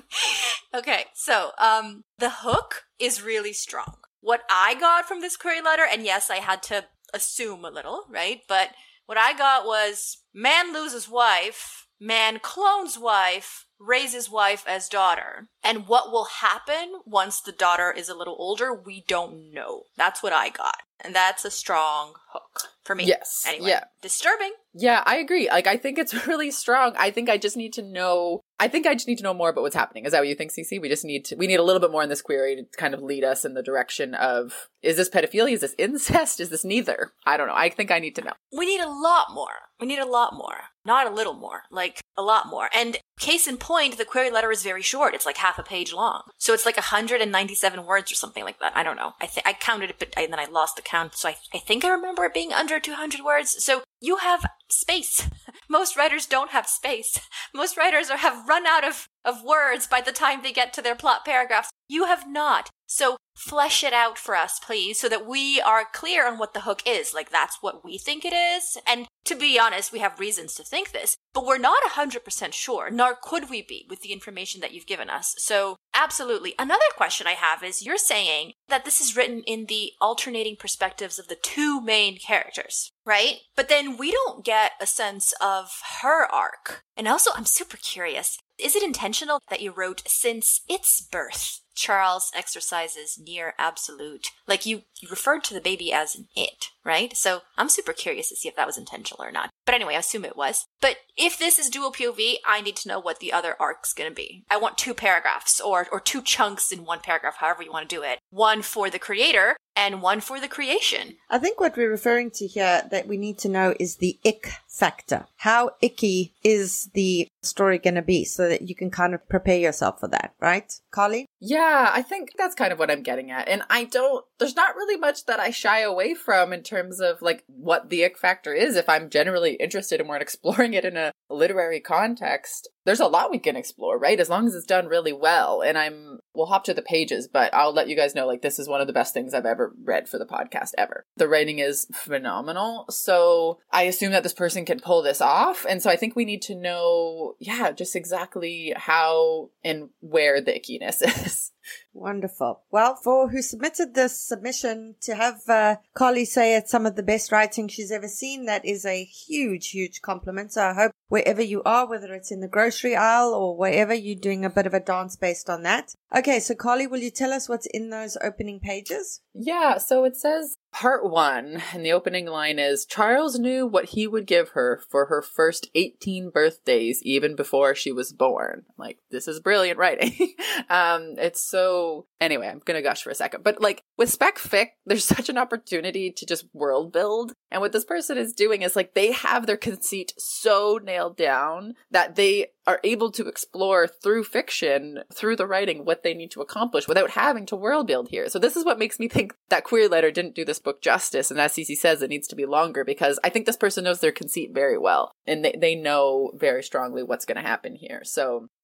Okay, so um, the hook is really strong. What I got from this query letter, and yes, I had to assume a little, right? But what I got was, man loses wife, man clones wife, raises wife as daughter. And what will happen once the daughter is a little older, we don't know. That's what I got. And that's a strong hook for me. Yes. Anyway, yeah. Disturbing. Yeah, I agree. Like, I think it's really strong. I think I just need to know, I think I just need to know more about what's happening. Is that what you think, Cece? We just need to, we need a little bit more in this query to kind of lead us in the direction of, is this pedophilia? Is this incest? Is this neither? I don't know. I think I need to know. We need a lot more. We need a lot more. Not a little more. Like, a lot more. And case in point, the query letter is very short. It's like half a page long. So it's like one hundred ninety-seven words or something like that. I don't know. I think I counted it, but and then I lost the count. So I, I think I remember it being under two hundred words. So you have space. Most writers don't have space. Most writers are, have run out of, of words by the time they get to their plot paragraphs. You have not. So flesh it out for us, please, so that we are clear on what the hook is. Like, that's what we think it is. And to be honest, we have reasons to think this, but we're not one hundred percent sure, nor could we be with the information that you've given us. So absolutely. Another question I have is, you're saying that this is written in the alternating perspectives of the two main characters, right? But then we don't get a sense of her arc. And also, I'm super curious. Is it intentional that you wrote, since its birth, Charles exercises near absolute? Like, you, you referred to the baby as an it, right? So I'm super curious to see if that was intentional or not. But anyway, I assume it was. But if this is dual P O V, I need to know what the other arc's going to be. I want two paragraphs, or or two chunks in one paragraph, however you want to do it. One for the creator and one for the creation. I think what we're referring to here that we need to know is the ick factor. How icky is the story going to be, so that you can kind of prepare yourself for that, right, Carly? Yeah, I think that's kind of what I'm getting at. And I don't, there's not really much that I shy away from in terms of like what the ick factor is. If I'm generally interested and we're exploring it in a literary context, there's a lot we can explore, right? As long as it's done really well. And I'm, we'll hop to the pages, but I'll let you guys know, like, this is one of the best things I've ever read for the podcast ever. The writing is phenomenal. So I assume that this person can pull this off. And so I think we need to know, yeah, just exactly how and where the ickiness is. Wonderful. Well, for who submitted this submission, to have uh, Carly say it's some of the best writing she's ever seen, that is a huge, huge compliment. So I hope wherever you are, whether it's in the grocery aisle or wherever, you're doing a bit of a dance based on that. Okay, so Carly, will you tell us what's in those opening pages? Yeah, so it says part one, and the opening line is, Charles knew what he would give her for her first eighteen birthdays, even before she was born. Like, this is brilliant writing. um, it's so, anyway, I'm gonna gush for a second. But like, with spec fic, there's such an opportunity to just world build. And what this person is doing is like, they have their conceit so nailed down that they are able to explore through fiction, through the writing, what they need to accomplish without having to world build here. So this is what makes me think that query letter didn't do this book justice. And as Cece says, it needs to be longer, because I think this person knows their conceit very well. And they, they know very strongly what's going to happen here. So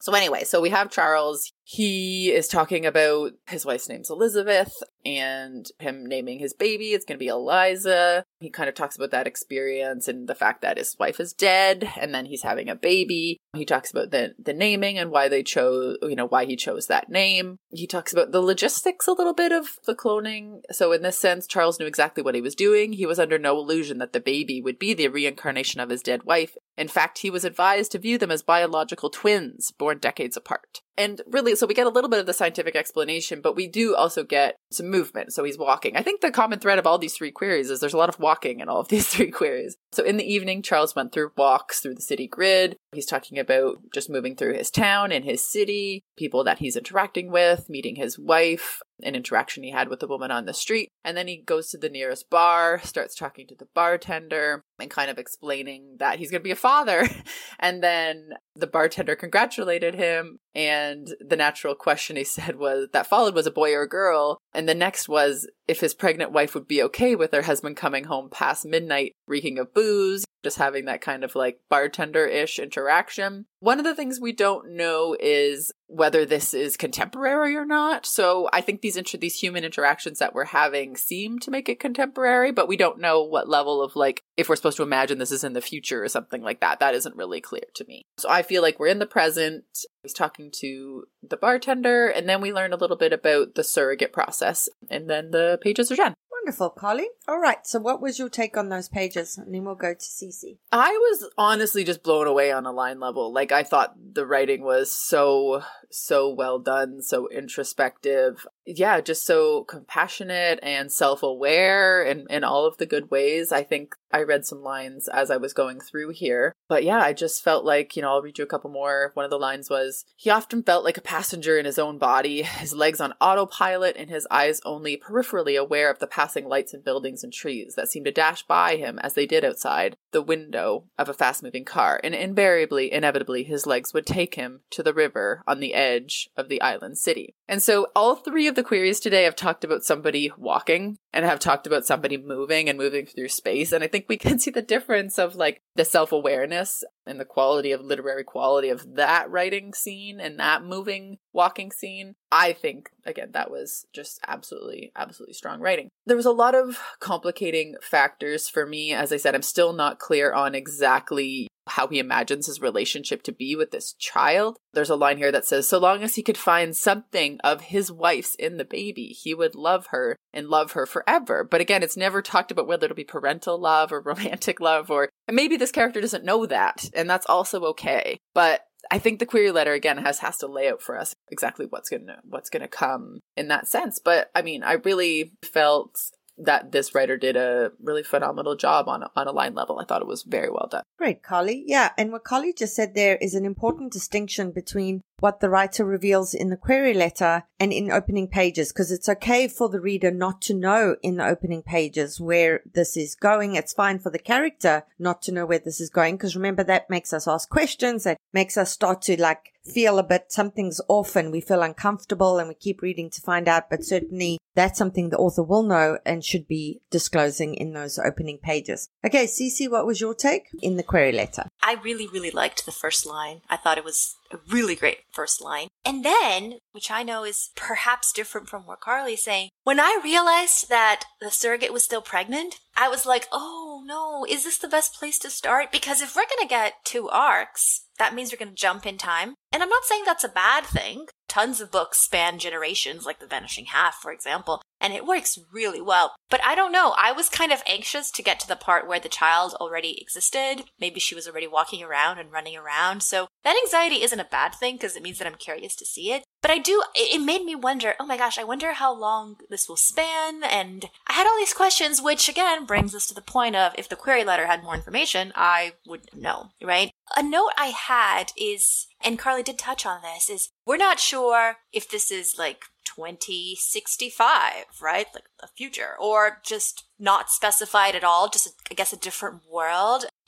So anyway, so we have Charles. He is talking about his wife's name's Elizabeth and him naming his baby. It's going to be Eliza. He kind of talks about that experience and the fact that his wife is dead and then he's having a baby. He talks about the, the naming and why they chose, you know, why he chose that name. He talks about the logistics a little bit of the cloning. So in this sense, Charles knew exactly what he was doing. He was under no illusion that the baby would be the reincarnation of his dead wife. In fact, he was advised to view them as biological twins born decades apart. And really, so we get a little bit of the scientific explanation, but we do also get some movement. So he's walking. I think the common thread of all these three queries is there's a lot of walking in all of these three queries. So in the evening, Charles went through walks through the city grid. He's talking about just moving through his town and his city, people that he's interacting with, meeting his wife, an interaction he had with the woman on the street. And then he goes to the nearest bar, starts talking to the bartender and kind of explaining that he's going to be a father. And then the bartender congratulated him. And the natural question he said was that followed was a boy or a girl. And the next was if his pregnant wife would be okay with her husband coming home past midnight, reeking of booze, just having that kind of like bartender-ish interaction. One of the things we don't know is whether this is contemporary or not. So I think these inter- these human interactions that we're having seem to make it contemporary, but we don't know what level of like, if we're supposed to imagine this is in the future or something like that. That isn't really clear to me. So I feel like we're in the present. He's talking to the bartender, and then we learn a little bit about the surrogate process, and then the pages are done. Wonderful, Carly. All right. So what was your take on those pages? And then we'll go to Cece. I was honestly just blown away on a line level. Like, I thought the writing was so, so well done, so introspective. Yeah, just so compassionate and self-aware and in all of the good ways. I think I read some lines as I was going through here. But yeah, I just felt like, you know, I'll read you a couple more. One of the lines was, he often felt like a passenger in his own body, his legs on autopilot and his eyes only peripherally aware of the passing lights and buildings and trees that seemed to dash by him as they did outside the window of a fast-moving car. And invariably, inevitably, his legs would take him to the river on the edge of the island city. And so all three of the queries today have talked about somebody walking and have talked about somebody moving and moving through space. And I think we can see the difference of like the self-awareness and the quality of literary quality of that writing scene and that moving walking scene. I think, again, that was just absolutely, absolutely strong writing. There was a lot of complicating factors for me. As I said, I'm still not clear on exactly how he imagines his relationship to be with this child. There's a line here that says, so long as he could find something of his wife's in the baby, he would love her and love her forever. But again, it's never talked about whether it'll be parental love or romantic love, or and maybe this character doesn't know that, and that's also okay. But I think the query letter again has has to lay out for us exactly what's gonna what's gonna come in that sense. But I mean, I really felt that this writer did a really phenomenal job on a, on a line level. I thought it was very well done. Great, Carly. Yeah, and what Carly just said there is an important distinction between what the writer reveals in the query letter and in opening pages, because it's okay for the reader not to know in the opening pages where this is going. It's fine for the character not to know where this is going, because remember, that makes us ask questions. That makes us start to like feel a bit something's off and we feel uncomfortable and we keep reading to find out. But certainly that's something the author will know and should be disclosing in those opening pages. Okay, Cece, what was your take in the query letter? I really, really liked the first line. I thought it was a really great first line. And then, which I know is perhaps different from what Carly's saying, when I realized that the surrogate was still pregnant, I was like, oh no, is this the best place to start? Because if we're going to get two arcs, that means we're going to jump in time. And I'm not saying that's a bad thing. Tons of books span generations, like The Vanishing Half, for example, and it works really well. But I don't know. I was kind of anxious to get to the part where the child already existed. Maybe she was already walking around and running around. So that anxiety isn't a bad thing because it means that I'm curious to see it. But I do, it made me wonder, oh my gosh, I wonder how long this will span. And I had all these questions, which again brings us to the point of if the query letter had more information, I would know, right? A note I had is, and Carly did touch on this, is we're not sure if this is like twenty sixty-five, right? Like the future, or just not specified at all, just I guess a different world.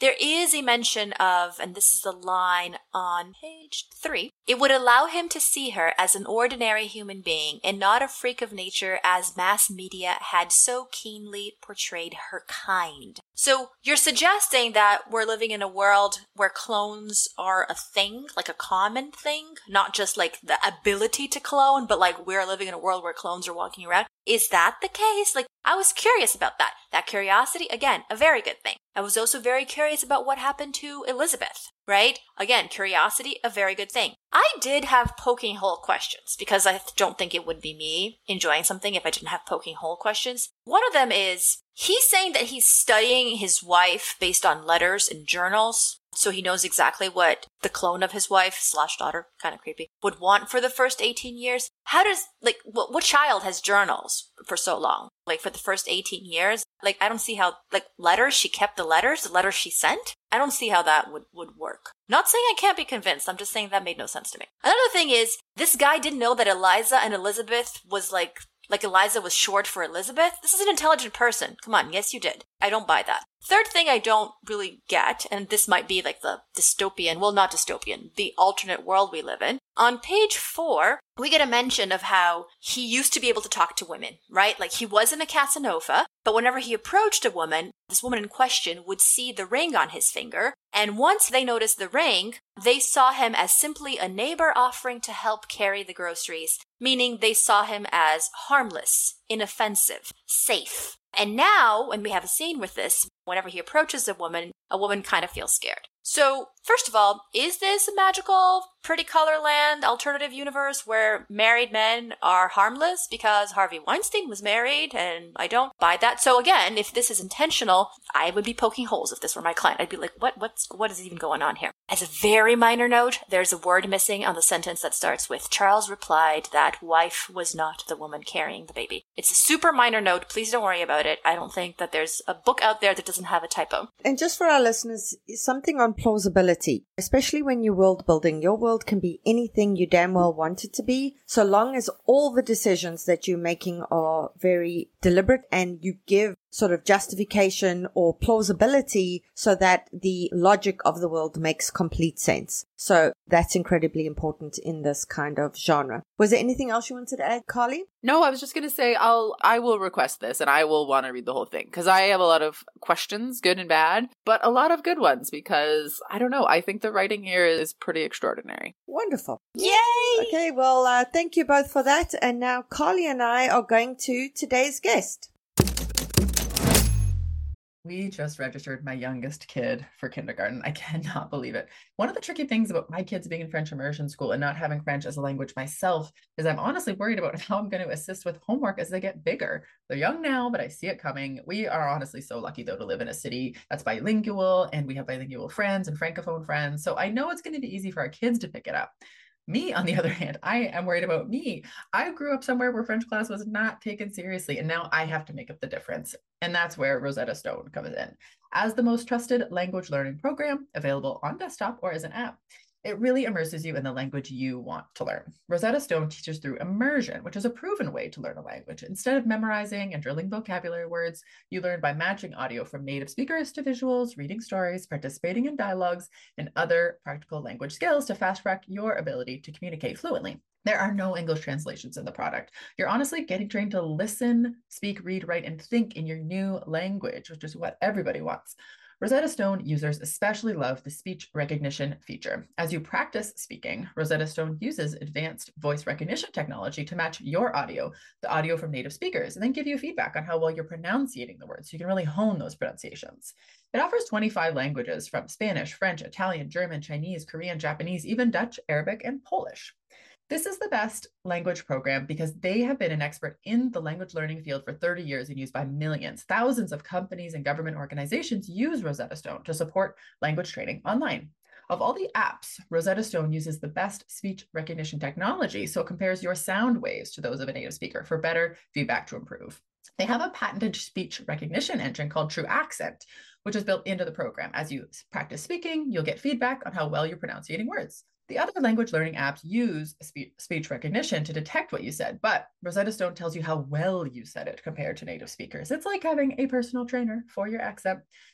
there is a mention of, and this is the line on page three, it would allow him to see her as an ordinary human being and not a freak of nature as mass media had so keenly portrayed her kind. So you're suggesting that we're living in a world where clones are a thing, like a common thing, not just like the ability to clone, but like we're living in a world where clones are walking around. Is that the case? Like, I was curious about that. That curiosity, again, a very good thing. I was also very curious about what happened to Elizabeth, right? Again, curiosity, a very good thing. I did have poking hole questions because I don't think it would be me enjoying something if I didn't have poking hole questions. One of them is, he's saying that he's studying his wife based on letters and journals. So he knows exactly what the clone of his wife slash daughter, kind of creepy, would want for the first eighteen years. How does, like, what, what child has journals for so long? Like, for the first eighteen years? Like, I don't see how, like, letters, she kept the letters, the letters she sent? I don't see how that would, would work. Not saying I can't be convinced. I'm just saying that made no sense to me. Another thing is, this guy didn't know that Eliza and Elizabeth was, like, like Eliza was short for Elizabeth. This is an intelligent person. Come on, yes you did. I don't buy that. Third thing I don't really get, and this might be like the dystopian, well not dystopian, the alternate world we live in. On page four, we get a mention of how he used to be able to talk to women, right? Like he was in a Casanova, but whenever he approached a woman, this woman in question would see the ring on his finger, and once they noticed the ring, they saw him as simply a neighbor offering to help carry the groceries, meaning they saw him as harmless, inoffensive, safe. And now, when we have a scene with this, whenever he approaches a woman, a woman kind of feels scared. So, first of all, is this a magical, pretty colorland alternative universe where married men are harmless because Harvey Weinstein was married and I don't buy that? So again, if this is intentional, I would be poking holes if this were my client. I'd be like, what, what's, what is even going on here? As a very minor note, there's a word missing on the sentence that starts with, Charles replied that wife was not the woman carrying the baby. It's a super minor note. Please don't worry about it. I don't think that there's a book out there that doesn't have a typo. And just for our listeners, something on plausibility, especially when you're world building. Your world can be anything you damn well want it to be, so long as all the decisions that you're making are very deliberate and you give sort of justification or plausibility so that the logic of the world makes complete sense. So that's incredibly important in this kind of genre. Was there anything else you wanted to add, Carly? No, I was just going to say I'll I will request this and I will want to read the whole thing because I have a lot of questions, good and bad, but a lot of good ones because I don't know. I think the writing here is pretty extraordinary. Wonderful. Yay! Okay, well, uh, thank you both for that. And now Carly and I are going to today's guest. We just registered my youngest kid for kindergarten. I cannot believe it. One of the tricky things about my kids being in French immersion school and not having French as a language myself is I'm honestly worried about how I'm going to assist with homework as they get bigger. They're young now, but I see it coming. We are honestly so lucky, though, to live in a city that's bilingual, and we have bilingual friends and Francophone friends. So I know it's going to be easy for our kids to pick it up. Me, on the other hand, I am worried about me. I grew up somewhere where French class was not taken seriously, and now I have to make up the difference. And that's where Rosetta Stone comes in. As the most trusted language learning program available on desktop or as an app, it really immerses you in the language you want to learn. Rosetta Stone teaches through immersion, which is a proven way to learn a language. Instead of memorizing and drilling vocabulary words, you learn by matching audio from native speakers to visuals, reading stories, participating in dialogues, and other practical language skills to fast-track your ability to communicate fluently. There are no English translations in the product. You're honestly getting trained to listen, speak, read, write, and think in your new language, which is what everybody wants. Rosetta Stone users especially love the speech recognition feature. As you practice speaking, Rosetta Stone uses advanced voice recognition technology to match your audio, the audio from native speakers, and then give you feedback on how well you're pronunciating the words so you can really hone those pronunciations. It offers twenty-five languages from Spanish, French, Italian, German, Chinese, Korean, Japanese, even Dutch, Arabic, and Polish. This is the best language program because they have been an expert in the language learning field for thirty years and used by millions. Thousands of companies and government organizations use Rosetta Stone to support language training online. Of all the apps, Rosetta Stone uses the best speech recognition technology, so it compares your sound waves to those of a native speaker for better feedback to improve. They have a patented speech recognition engine called True Accent, which is built into the program. As you practice speaking, you'll get feedback on how well you're pronunciating words. The other language learning apps use spe- speech recognition to detect what you said, but Rosetta Stone tells you how well you said it compared to native speakers. It's like having a personal trainer for your accent.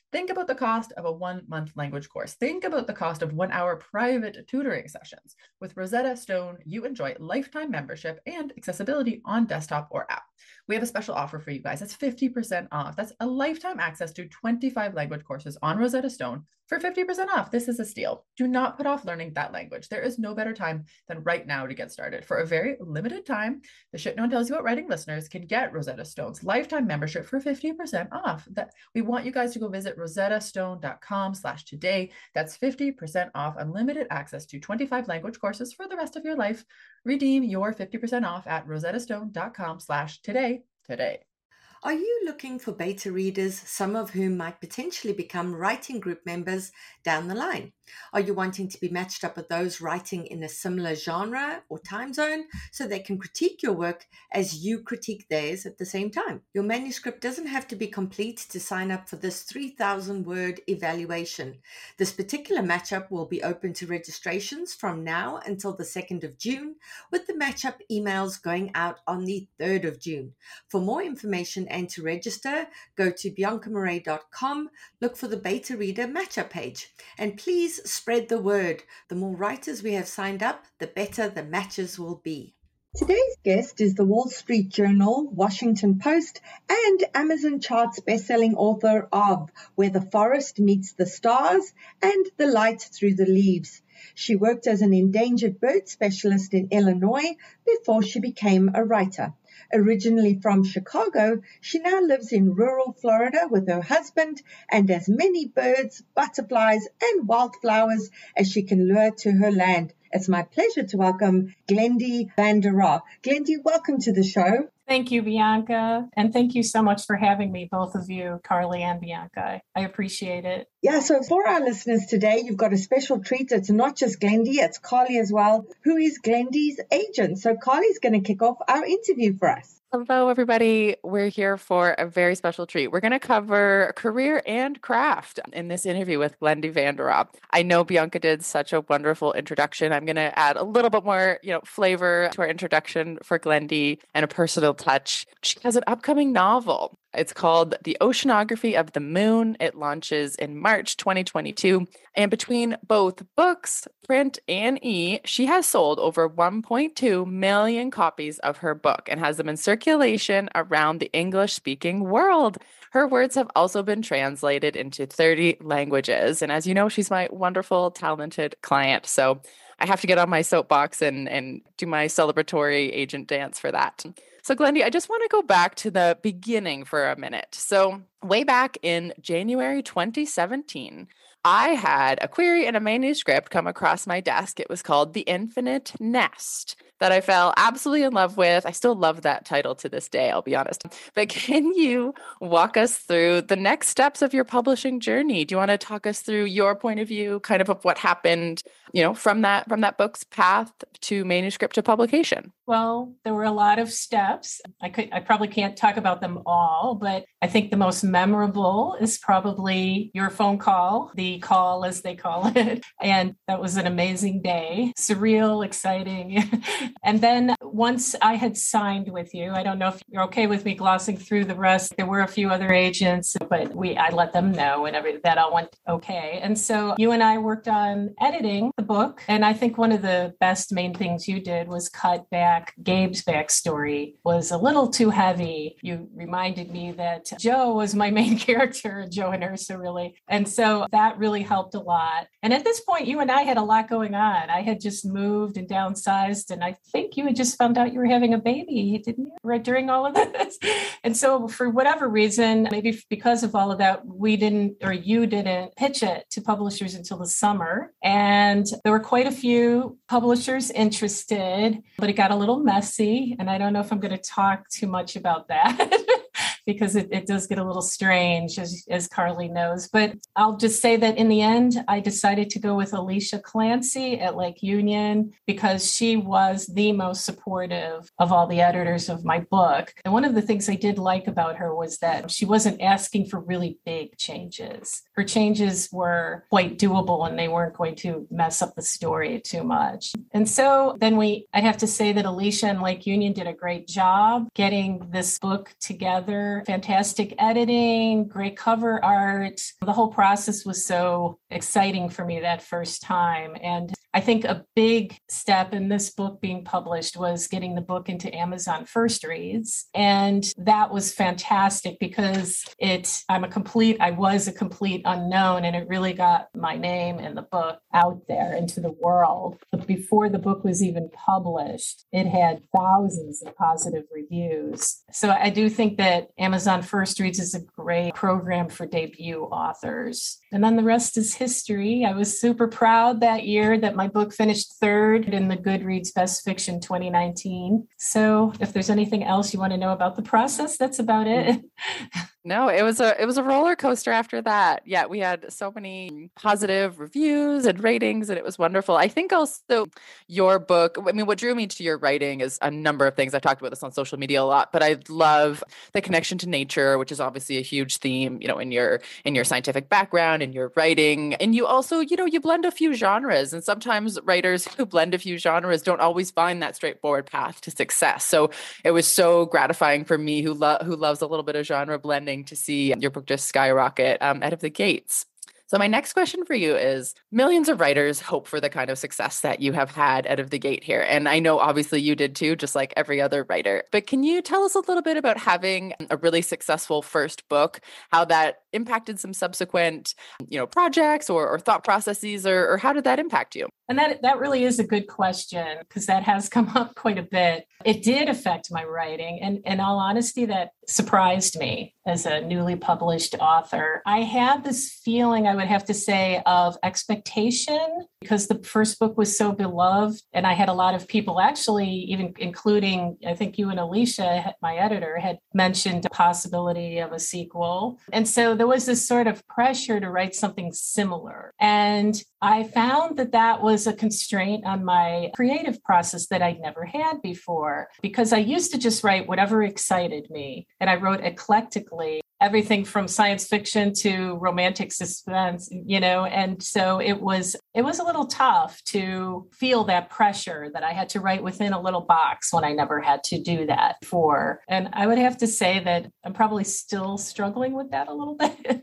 Think about the cost of a one-month language course. Think about the cost of one-hour private tutoring sessions. With Rosetta Stone, you enjoy lifetime membership and accessibility on desktop or app. We have a special offer for you guys. That's fifty percent off. That's a lifetime access to twenty-five language courses on Rosetta Stone for fifty percent off. This is a steal. Do not put off learning that language. There is no better time than right now to get started. For a very limited time, the Shit No One Tells You About Writing listeners can get Rosetta Stone's lifetime membership for fifty percent off. That we want you guys to go visit rosettastone.com slash today. That's fifty percent off unlimited access to twenty-five language courses for the rest of your life. Redeem your fifty percent off at rosettastone.com slash today today. Are you looking for beta readers, some of whom might potentially become writing group members down the line? Are you wanting to be matched up with those writing in a similar genre or time zone so they can critique your work as you critique theirs at the same time? Your manuscript doesn't have to be complete to sign up for this three thousand word evaluation. This particular matchup will be open to registrations from now until the second of June, with the matchup emails going out on the third of June. For more information and to register, go to bianca marais dot com, look for the beta reader matchup page, and please spread the word. The more writers we have signed up, the better the matches will be. Today's guest is the Wall Street Journal, Washington Post, and Amazon Charts bestselling author of Where the Forest Meets the Stars and The Light Through the Leaves. She worked as an endangered bird specialist in Illinois before she became a writer. Originally from Chicago, she now lives in rural Florida with her husband and as many birds, butterflies, and wildflowers as she can lure to her land. It's my pleasure to welcome Glendi van der Rohe. Glendi, welcome to the show. Thank you, Bianca. And thank you so much for having me, both of you, Carly and Bianca. I appreciate it. Yeah, so for our listeners today, you've got a special treat. It's not just Glendi, it's Carly as well, who is Glendi's agent. So Carly's going to kick off our interview for us. Hello, everybody. We're here for a very special treat. We're going to cover career and craft in this interview with Glendi van der Rohe. I know Bianca did such a wonderful introduction. I'm going to add a little bit more, you know, flavor to our introduction for Glendi and a personal touch. She has an upcoming novel. It's called The Oceanography of the Moon. It launches in March twenty twenty-two. And between both books, print, and e, she has sold over one point two million copies of her book and has them in circulation around the English-speaking world. Her words have also been translated into thirty languages. And as you know, she's my wonderful, talented client. So I have to get on my soapbox and, and do my celebratory agent dance for that. So Glendi, I just want to go back to the beginning for a minute. So way back in January twenty seventeen, I had a query in a manuscript come across my desk. It was called The Infinite Nest that I fell absolutely in love with. I still love that title to this day, I'll be honest. But can you walk us through the next steps of your publishing journey? Do you want to talk us through your point of view, kind of of what happened, you know, from that from that book's path to manuscript to publication? Well, there were a lot of steps. I could I probably can't talk about them all, but I think the most memorable is probably your phone call, the call as they call it. And that was an amazing day, surreal, exciting. And then once I had signed with you, I don't know if you're okay with me glossing through the rest. There were a few other agents, but we I let them know and everything that all went okay. And so you and I worked on editing the book. And I think one of the best main things you did was cut back Gabe's backstory was a little too heavy. You reminded me that Joe was my main character, Joe and Ursa, really. And so that really helped a lot. And at this point, you and I had a lot going on. I had just moved and downsized, and I think you had just found out you were having a baby, didn't you, right during all of this? And so for whatever reason, maybe because of all of that, we didn't, or you didn't pitch it to publishers until the summer. And there were quite a few publishers interested, but it got a little messy. And I don't know if I'm going to talk too much about that. Because it, it does get a little strange, as, as Carly knows. But I'll just say that in the end, I decided to go with Alicia Clancy at Lake Union because she was the most supportive of all the editors of my book. And one of the things I did like about her was that she wasn't asking for really big changes. Her changes were quite doable and they weren't going to mess up the story too much. And so then we, I have to say that Alicia and Lake Union did a great job getting this book together cover, fantastic editing, great cover art. The whole process was so exciting for me that first time. And I think a big step in this book being published was getting the book into Amazon First Reads. And that was fantastic because it, I'm a complete, I was a complete unknown, and it really got my name and the book out there into the world. But before the book was even published, it had thousands of positive reviews. So I do think that Amazon First Reads is a great program for debut authors. And then the rest is history. I was super proud that year that my book finished third in the Goodreads Best Fiction twenty nineteen. So if there's anything else you want to know about the process, that's about it. No, it was a it was a roller coaster after that. Yeah, we had so many positive reviews and ratings, and it was wonderful. I think also your book, I mean, what drew me to your writing is a number of things. I've talked about this on social media a lot, but I love the connection to nature, which is obviously a huge theme, you know, in your in your scientific background, in your writing. And you also, you know, you blend a few genres, and sometimes writers who blend a few genres don't always find that straightforward path to success. So it was so gratifying for me who lo- who loves a little bit of genre blending to see your book just skyrocket um, out of the gates. So my next question for you is, millions of writers hope for the kind of success that you have had out of the gate here. And I know obviously you did too, just like every other writer. But can you tell us a little bit about having a really successful first book, how that impacted some subsequent, you know, projects or, or thought processes, or, or how did that impact you? And that, that really is a good question, because that has come up quite a bit. It did affect my writing. And in all honesty, that surprised me as a newly published author. I had this feeling, I would have to say, of expectation, because the first book was so beloved. And I had a lot of people, actually, even including, I think you and Alicia, my editor, had mentioned the possibility of a sequel. And so there was this sort of pressure to write something similar. And I found that that was a constraint on my creative process that I'd never had before, because I used to just write whatever excited me. And I wrote eclectically, everything from science fiction to romantic suspense, you know, and so it was it was a little tough to feel that pressure that I had to write within a little box when I never had to do that before. And I would have to say that I'm probably still struggling with that a little bit.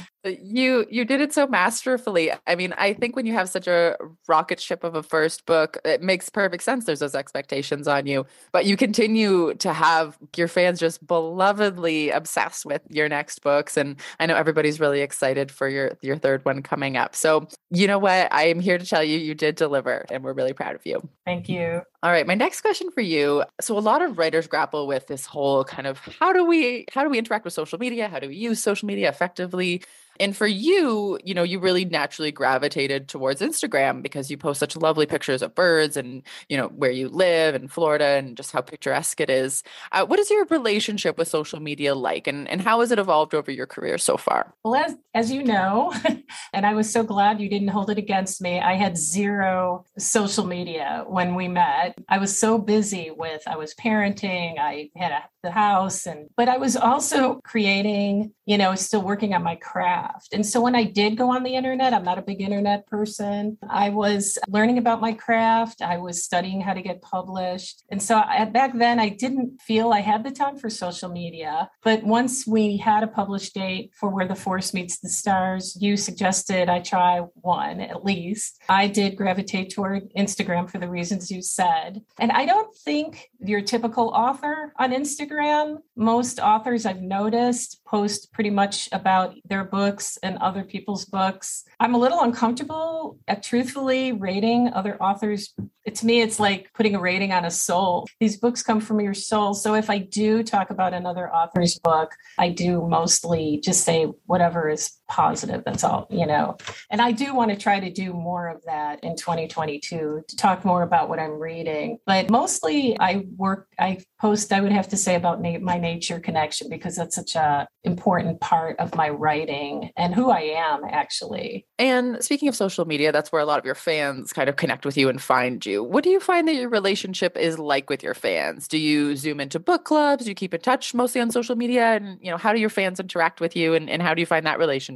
You you did it so masterfully. I mean, I think when you have such a rocket ship of a first book, it makes perfect sense. There's those expectations on you, but you continue to have your fans just belovedly obsessed with your next books. And I know everybody's really excited for your, your third one coming up. So you know what? I am here to tell you, you did deliver, and we're really proud of you. Thank you. All right. My next question for you. So a lot of writers grapple with this whole kind of, how do we, how do we interact with social media? How do we use social media effectively? And for you, you know, you really naturally gravitated towards Instagram because you post such lovely pictures of birds and, you know, where you live in Florida and just how picturesque it is. Uh, what is your relationship with social media like, and, and how has it evolved over your career so far? Well, as, as you know, and I was so glad you didn't hold it against me, I had zero social media when we met. I was so busy with, I was parenting, I had a, the house, and but I was also creating, you know, still working on my craft. And so when I did go on the internet, I'm not a big internet person. I was learning about my craft. I was studying how to get published. And so I, back then, I didn't feel I had the time for social media. But once we had a published date for Where the Force Meets the Stars, you suggested I try one at least. I did gravitate toward Instagram for the reasons you said. And I don't think your typical author on Instagram, most authors I've noticed post pretty much about their books and other people's books. I'm a little uncomfortable at truthfully rating other authors. To me, it's like putting a rating on a soul. These books come from your soul. So if I do talk about another author's book, I do mostly just say whatever is positive. That's all, you know. And I do want to try to do more of that in twenty twenty-two, to talk more about what I'm reading. But mostly I work, I post, I would have to say, about na- my nature connection, because that's such a important part of my writing and who I am, actually. And speaking of social media, that's where a lot of your fans kind of connect with you and find you. What do you find that your relationship is like with your fans? Do you zoom into book clubs? Do you keep in touch mostly on social media? And, you know, how do your fans interact with you, and, and how do you find that relationship?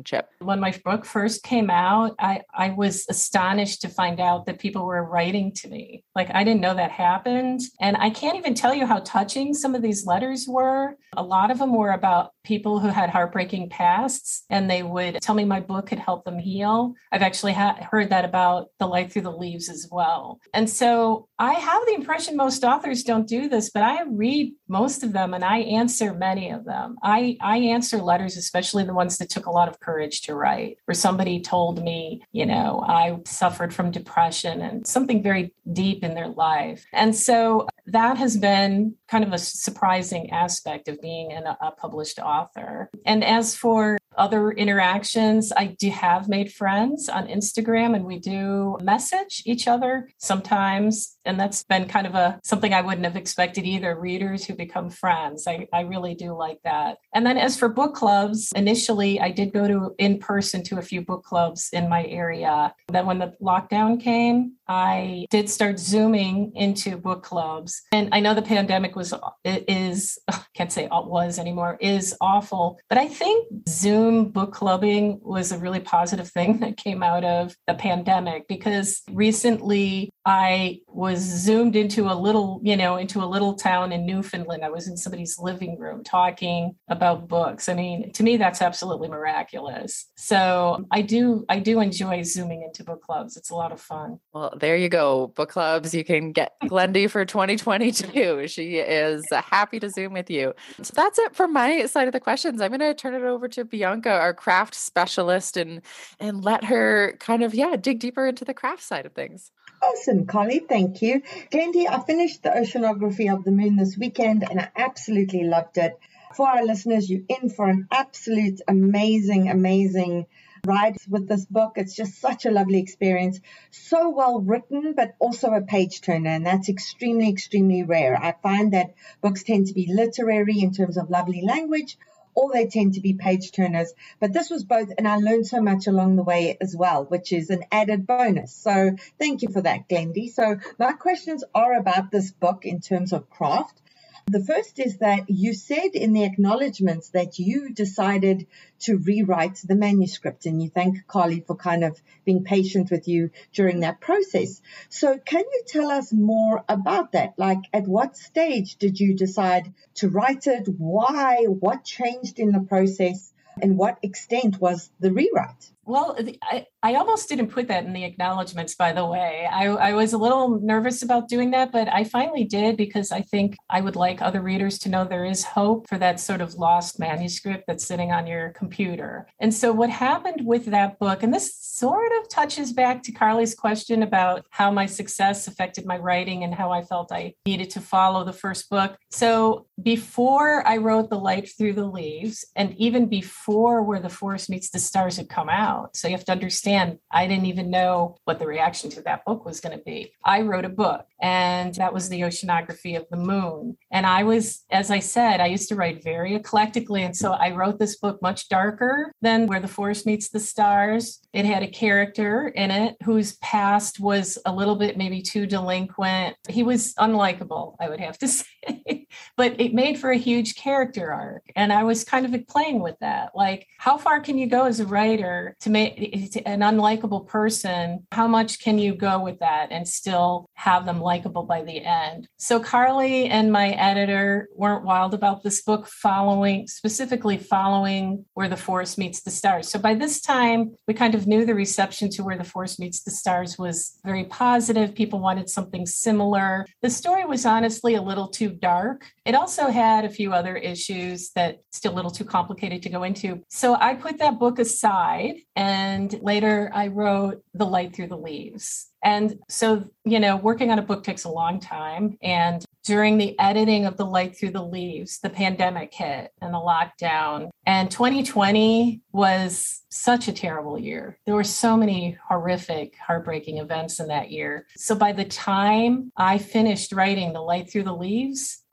relationship? When my book first came out, I, I was astonished to find out that people were writing to me. Like, I didn't know that happened. And I can't even tell you how touching some of these letters were. A lot of them were about people who had heartbreaking pasts, and they would tell me my book could help them heal. I've actually ha- heard that about The Light Through the Leaves as well. And so I have the impression most authors don't do this, but I read most of them and I answer many of them. I, I answer letters, especially the ones that took a lot of courage to write, where somebody told me, you know, I suffered from depression and something very deep in their life. And so that has been kind of a surprising aspect of being an, a published author. And as for other interactions, I do have made friends on Instagram, and we do message each other sometimes. And that's been kind of a something I wouldn't have expected either, readers who become friends. I, I really do like that. And then as for book clubs, initially I did go to in person to a few book clubs in my area. Then when the lockdown came, I did start Zooming into book clubs. And I know the pandemic was, it is, I can't say was anymore, is awful. But I think Zoom book clubbing was a really positive thing that came out of the pandemic, because recently I was Zoomed into a little, you know, into a little town in Newfoundland. I was in somebody's living room talking about books. I mean, to me, that's absolutely miraculous. So I do, I do enjoy Zooming into book clubs. It's a lot of fun. Well, there you go. Book clubs. You can get Glendy for twenty twenty-two. She is happy to Zoom with you. So that's it for my side of the questions. I'm going to turn it over to Bianca, our craft specialist, and, and let her kind of, yeah, dig deeper into the craft side of things. Awesome, Carly. Thank you. Glendy, I finished the oceanography of the moon this weekend and I absolutely loved it. For our listeners, you're in for an absolute amazing, amazing ride with this book. It's just such a lovely experience. So well written, but also a page turner. And that's extremely, extremely rare. I find that books tend to be literary in terms of lovely language, or they tend to be page turners. But this was both, and I learned so much along the way as well, which is an added bonus. So thank you for that, Glendy. So my questions are about this book in terms of craft. The first is that you said in the acknowledgements that you decided to rewrite the manuscript, and you thank Carly for kind of being patient with you during that process. So can you tell us more about that? Like, at what stage did you decide to write it? Why? What changed in the process? And what extent was the rewrite? Well, I, I almost didn't put that in the acknowledgements, by the way. I, I was a little nervous about doing that, but I finally did, because I think I would like other readers to know there is hope for that sort of lost manuscript that's sitting on your computer. And so what happened with that book, and this sort of touches back to Carly's question about how my success affected my writing and how I felt I needed to follow the first book. So before I wrote The Light Through the Leaves, and even before Where the Forest Meets the Stars had come out, so you have to understand, I didn't even know what the reaction to that book was going to be. I wrote a book, and that was The Oceanography of the Moon. And I was, as I said, I used to write very eclectically. And so I wrote this book much darker than Where the Forest Meets the Stars. It had a character in it whose past was a little bit maybe too delinquent. He was unlikable, I would have to say. But it made for a huge character arc. And I was kind of playing with that. Like, how far can you go as a writer to make an unlikable person? How much can you go with that and still have them likable by the end? So Carly and my editor weren't wild about this book following, specifically following Where the Forest Meets the Stars. So by this time, we kind of knew the reception to Where the Forest Meets the Stars was very positive. People wanted something similar. The story was honestly a little too dark. It also had a few other issues that still a little too complicated to go into. So I put that book aside, and later I wrote The Light Through the Leaves. And so, you know, working on a book takes a long time. And during the editing of The Light Through the Leaves, the pandemic hit and the lockdown. And twenty twenty was such a terrible year. There were so many horrific, heartbreaking events in that year. So by the time I finished writing The Light Through the Leaves,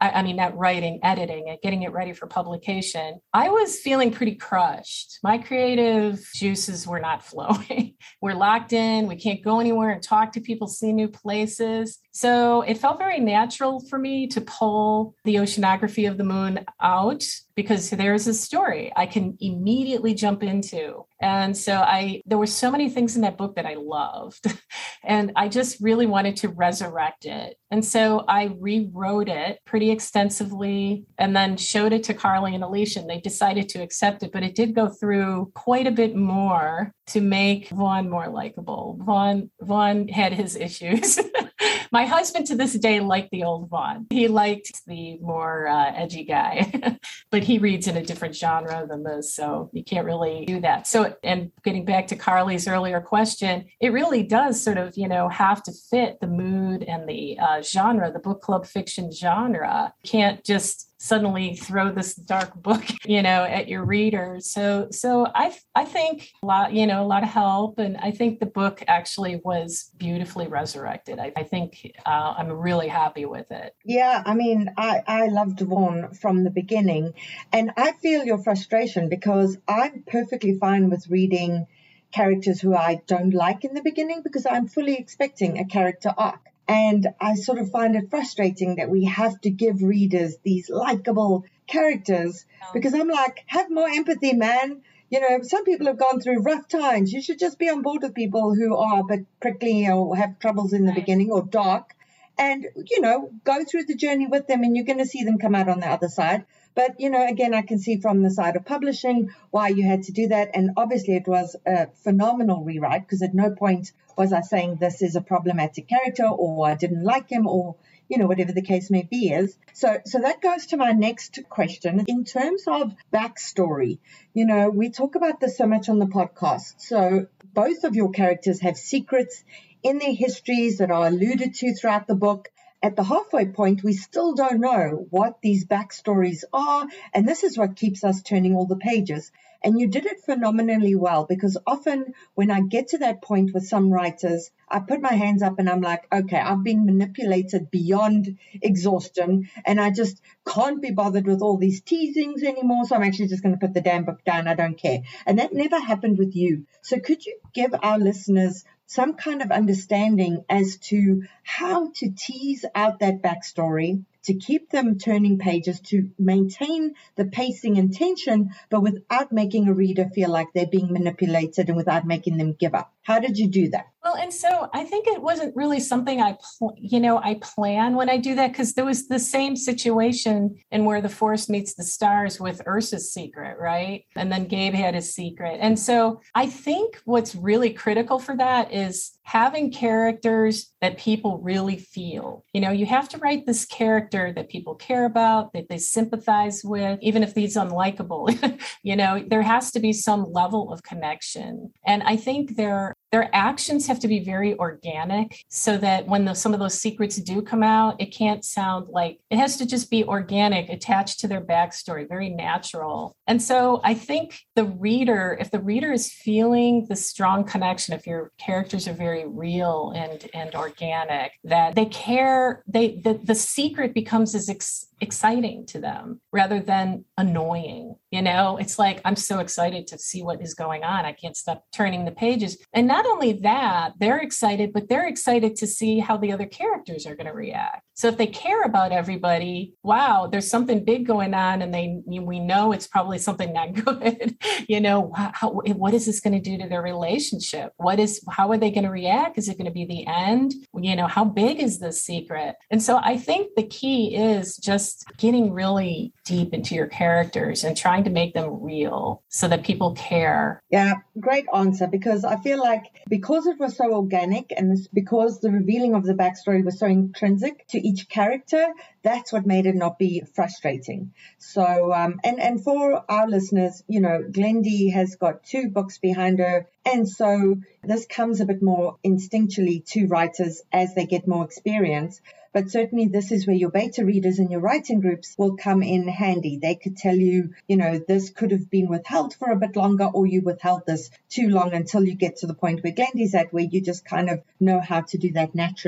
I, I mean, not writing, editing it, getting it ready for publication, I was feeling pretty crushed. My creative juices were not flowing. We're locked in. We can't go anywhere and talk to people, see new places. So it felt very natural for me to pull the oceanography of the moon out, because there's a story I can immediately jump into. And so I, there were so many things in that book that I loved, and I just really wanted to resurrect it. And so I rewrote it pretty extensively and then showed it to Carly and Alicia, and they decided to accept it. But it did go through quite a bit more to make Vaughn more likable. Vaughn, Vaughn had his issues. My husband to this day liked the old Vaughn. He liked the more uh, edgy guy, but he reads in a different genre than this, so you can't really do that. So, and getting back to Carly's earlier question, it really does sort of, you know, have to fit the mood and the uh, genre, the book club fiction genre. You can't just suddenly throw this dark book, you know, at your readers. So, so I, I think a lot, you know, a lot of help. And I think the book actually was beautifully resurrected. I, I think uh, I'm really happy with it. Yeah, I mean, I, I loved Vaughn from the beginning, and I feel your frustration because I'm perfectly fine with reading characters who I don't like in the beginning because I'm fully expecting a character arc. And I sort of find it frustrating that we have to give readers these likable characters because I'm like, have more empathy, man. You know, some people have gone through rough times. You should just be on board with people who are a bit prickly or have troubles in the Right. beginning or dark and, you know, go through the journey with them, and you're going to see them come out on the other side. But, you know, again, I can see from the side of publishing why you had to do that. And obviously it was a phenomenal rewrite because at no point was I saying this is a problematic character or I didn't like him or, you know, whatever the case may be is. So, so that goes to my next question. In terms of backstory, you know, we talk about this so much on the podcast. So both of your characters have secrets in their histories that are alluded to throughout the book. At the halfway point, we still don't know what these backstories are, and this is what keeps us turning all the pages. And you did it phenomenally well, because often when I get to that point with some writers, I put my hands up and I'm like, okay, I've been manipulated beyond exhaustion, and I just can't be bothered with all these teasings anymore, so I'm actually just going to put the damn book down. I don't care. And that never happened with you. So could you give our listeners some kind of understanding as to how to tease out that backstory, to keep them turning pages, to maintain the pacing and tension, but without making a reader feel like they're being manipulated and without making them give up? How did you do that? Well, and so I think it wasn't really something I, pl- you know, I plan when I do that, because there was the same situation in Where the Forest Meets the Stars with Ursa's secret, right? And then Gabe had his secret. And so I think what's really critical for that is having characters that people really feel. You know, you have to write this character that people care about, that they sympathize with, even if he's unlikable. You know, there has to be some level of connection. And I think there Their actions have to be very organic so that when the, some of those secrets do come out, it can't sound like, it has to just be organic, attached to their backstory, very natural. And so I think the reader, if the reader is feeling the strong connection, if your characters are very real and, and organic, that they care, they the, the secret becomes as ex- exciting to them rather than annoying. You know, it's like, I'm so excited to see what is going on. I can't stop turning the pages. And not only that, they're excited, but they're excited to see how the other characters are going to react. So if they care about everybody, wow, there's something big going on, and they we know it's probably something not good. You know, how, what is this going to do to their relationship? What is, how are they going to react? Is it going to be the end? You know, how big is this secret? And so I think the key is just getting really deep into your characters and trying to make them real so that people care. Yeah, great answer, because I feel like because it was so organic and because the revealing of the backstory was so intrinsic to each character, that's what made it not be frustrating. So, um, and, and for our listeners, you know, Glendy has got two books behind her. And so this comes a bit more instinctually to writers as they get more experience. But certainly this is where your beta readers and your writing groups will come in handy. They could tell you, you know, this could have been withheld for a bit longer, or you withheld this too long, until you get to the point where Glendy's at, where you just kind of know how to do that naturally.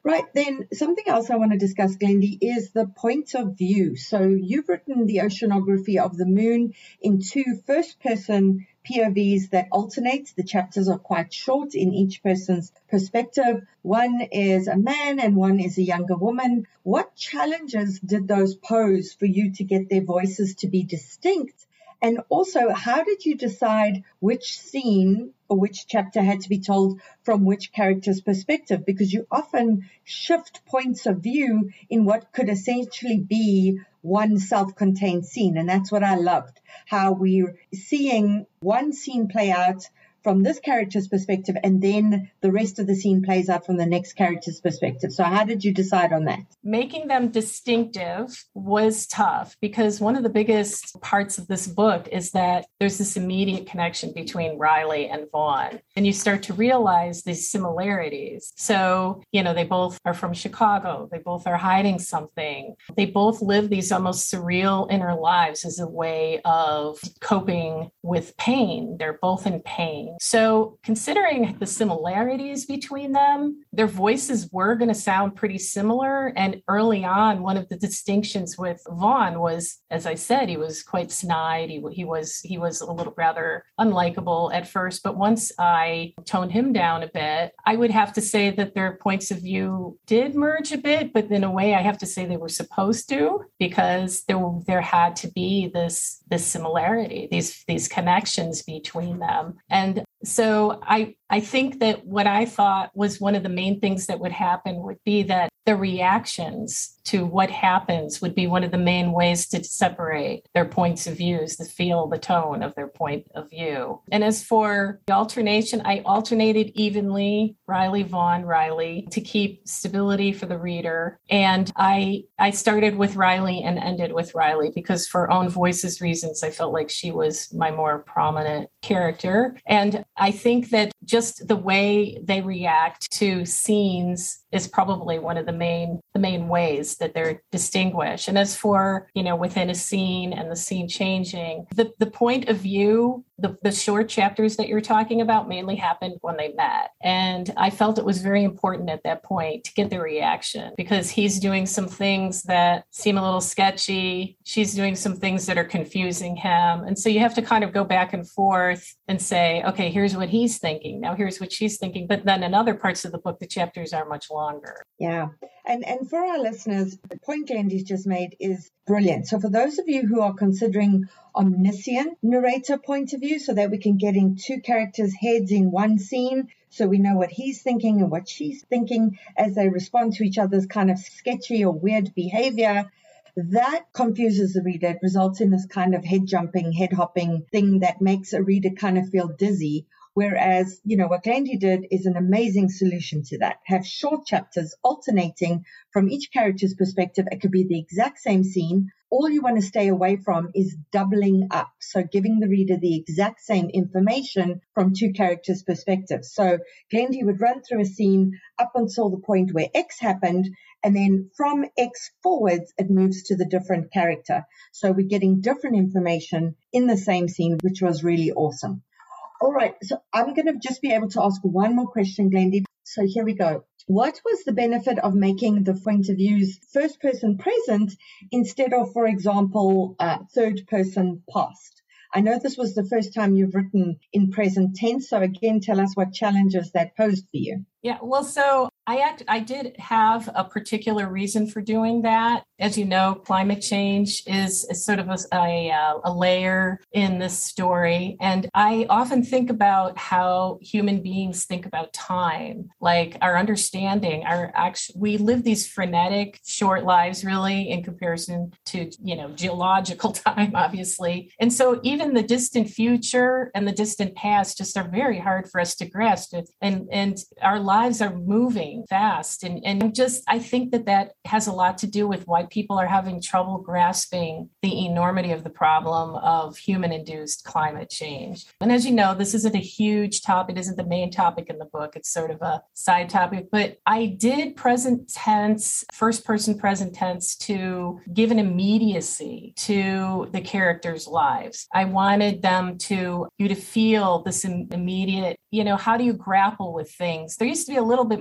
Right, then something else I want to discuss, Glendy, is the point of view. So you've written the oceanography of the moon in two first-person P O Vs that alternate. The chapters are quite short in each person's perspective. One is a man and one is a younger woman. What challenges did those pose for you to get their voices to be distinct? And also, how did you decide which scene or which chapter had to be told from which character's perspective? Because you often shift points of view in what could essentially be one self-contained scene. And that's what I loved, how we're seeing one scene play out from this character's perspective, and then the rest of the scene plays out from the next character's perspective. So how did you decide on that? Making them distinctive was tough because one of the biggest parts of this book is that there's this immediate connection between Riley and Vaughn. And you start to realize these similarities. So, you know, they both are from Chicago. They both are hiding something. They both live these almost surreal inner lives as a way of coping with pain. They're both in pain. So considering the similarities between them, their voices were going to sound pretty similar. And early on, one of the distinctions with Vaughn was, as I said, he was quite snide. He, he was he was a little rather unlikable at first. But once I toned him down a bit, I would have to say that their points of view did merge a bit. But in a way, I have to say they were supposed to, because there, there had to be this, this similarity, these, these connections between them. And so I, I think that what I thought was one of the main things that would happen would be that the reactions to what happens would be one of the main ways to separate their points of views, the feel, the tone of their point of view. And as for the alternation, I alternated evenly, Riley, Vaughn, Riley, to keep stability for the reader. And I, I started with Riley and ended with Riley because for own voices reasons, I felt like she was my more prominent character. And I think that just the way they react to scenes is probably one of the main the main ways that they're distinguished. And as for, you know, within a scene and the scene changing, the, the point of view, the, the short chapters that you're talking about mainly happened when they met. And I felt it was very important at that point to get the reaction because he's doing some things that seem a little sketchy. She's doing some things that are confusing him. And so you have to kind of go back and forth and say, okay, here's what he's thinking. Now here's what she's thinking. But then in other parts of the book, the chapters are much longer. Yeah. And and for our listeners, the point Glendy's just made is brilliant. So for those of you who are considering omniscient narrator point of view, so that we can get in two characters' heads in one scene, so we know what he's thinking and what she's thinking as they respond to each other's kind of sketchy or weird behavior, that confuses the reader. It results in this kind of head jumping, head hopping thing that makes a reader kind of feel dizzy. Whereas, you know, what Glendy did is an amazing solution to that. Have short chapters alternating from each character's perspective. It could be the exact same scene. All you want to stay away from is doubling up. So giving the reader the exact same information from two characters' perspectives. So Glendy would run through a scene up until the point where X happened. And then from X forwards, it moves to the different character. So we're getting different information in the same scene, which was really awesome. All right, so I'm going to just be able to ask one more question, Glendy. So here we go. What was the benefit of making the point of views first person present instead of, for example, uh, third person past? I know this was the first time you've written in present tense. So again, tell us what challenges that posed for you. Yeah, well, so I act, I did have a particular reason for doing that. As you know, climate change is, is sort of a, a, a layer in this story. And I often think about how human beings think about time, like our understanding, our action. We live these frenetic, short lives, really, in comparison to, you know, geological time, obviously. And so even the distant future and the distant past just are very hard for us to grasp. And, and our lives are moving fast. And, and just, I think that that has a lot to do with why people are having trouble grasping the enormity of the problem of human-induced climate change. And as you know, this isn't a huge topic. It isn't the main topic in the book. It's sort of a side topic. But I did present tense, first-person present tense to give an immediacy to the characters' lives. I wanted them to, you to feel this immediate, you know, how do you grapple with things? There used to be a little bit more in the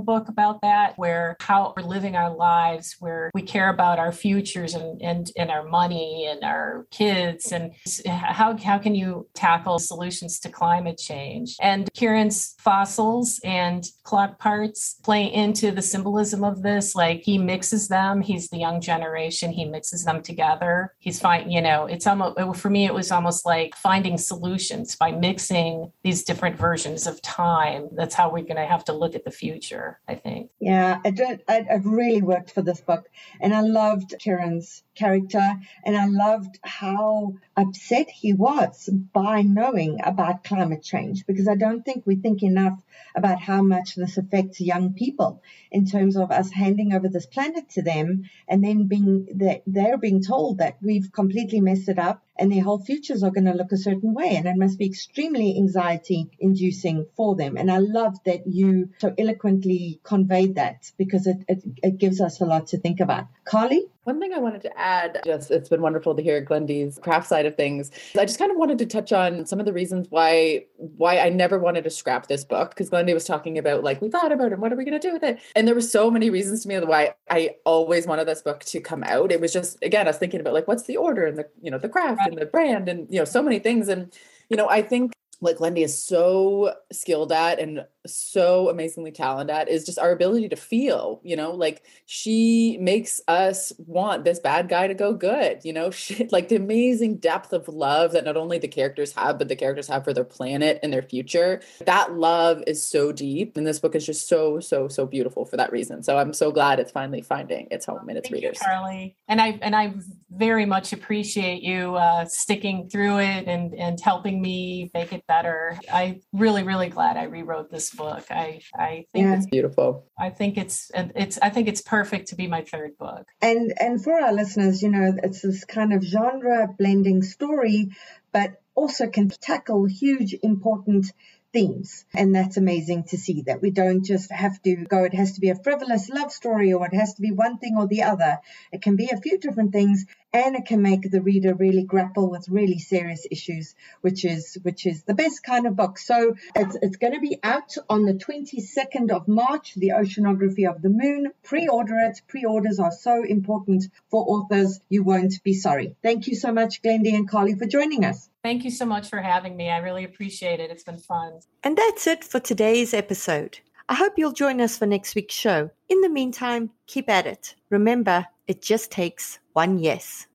book about that, where how we're living our lives, where we care about our futures and, and, and our money and our kids, and how, how can you tackle solutions to climate change. And Kieran's fossils and clock parts play into the symbolism of this. Like, he mixes them. He's the young generation. He mixes them together. He's fine. You know, it's almost, for me, it was almost like finding solutions by mixing these different versions of time. That's how we're going to have to look at the future, I think. Yeah, it, did, it, it really worked for this book. And I loved Kieran's character, and I loved how upset he was by knowing about climate change, because I don't think we think enough about how much this affects young people in terms of us handing over this planet to them, and then being that they're being told that we've completely messed it up and their whole futures are going to look a certain way, and it must be extremely anxiety inducing for them. And I love that you so eloquently conveyed that, because it, it, it gives us a lot to think about. Carly? One thing I wanted to add, just it's been wonderful to hear Glendy's craft side of things. I just kind of wanted to touch on some of the reasons why why I never wanted to scrap this book, because Glendy was talking about, like, we thought about it, and what are we going to do with it? And there were so many reasons to me why I always wanted this book to come out. It was just, again, I was thinking about, like, what's the order and the, you know, the craft right. and the brand and, you know, so many things. And, you know, I think what Glendy is so skilled at and so amazingly talented at is just our ability to feel, you know, like, she makes us want this bad guy to go good, you know, she, like the amazing depth of love that not only the characters have, but the characters have for their planet and their future. That love is so deep. And this book is just so, so, so beautiful for that reason. So I'm so glad it's finally finding its home in its Thank readers. You, Carly. And I, and I very much appreciate you uh, sticking through it and, and helping me make it better. I really, really glad I rewrote this book. I, I think yeah. it's beautiful. I think it's, it's, I think it's perfect to be my third book. And, and for our listeners, you know, it's this kind of genre blending story, but also can tackle huge, important themes. And that's amazing to see, that we don't just have to go, it has to be a frivolous love story, or it has to be one thing or the other. It can be a few different things, and it can make the reader really grapple with really serious issues, which is which is the best kind of book. So it's it's going to be out on the twenty-second of March, The Oceanography of the Moon. Pre-order it. Pre-orders are so important for authors. You won't be sorry. Thank you so much, Glendy and Carly, for joining us. Thank you so much for having me. I really appreciate it. It's been fun. And that's it for today's episode. I hope you'll join us for next week's show. In the meantime, keep at it. Remember, it just takes one yes.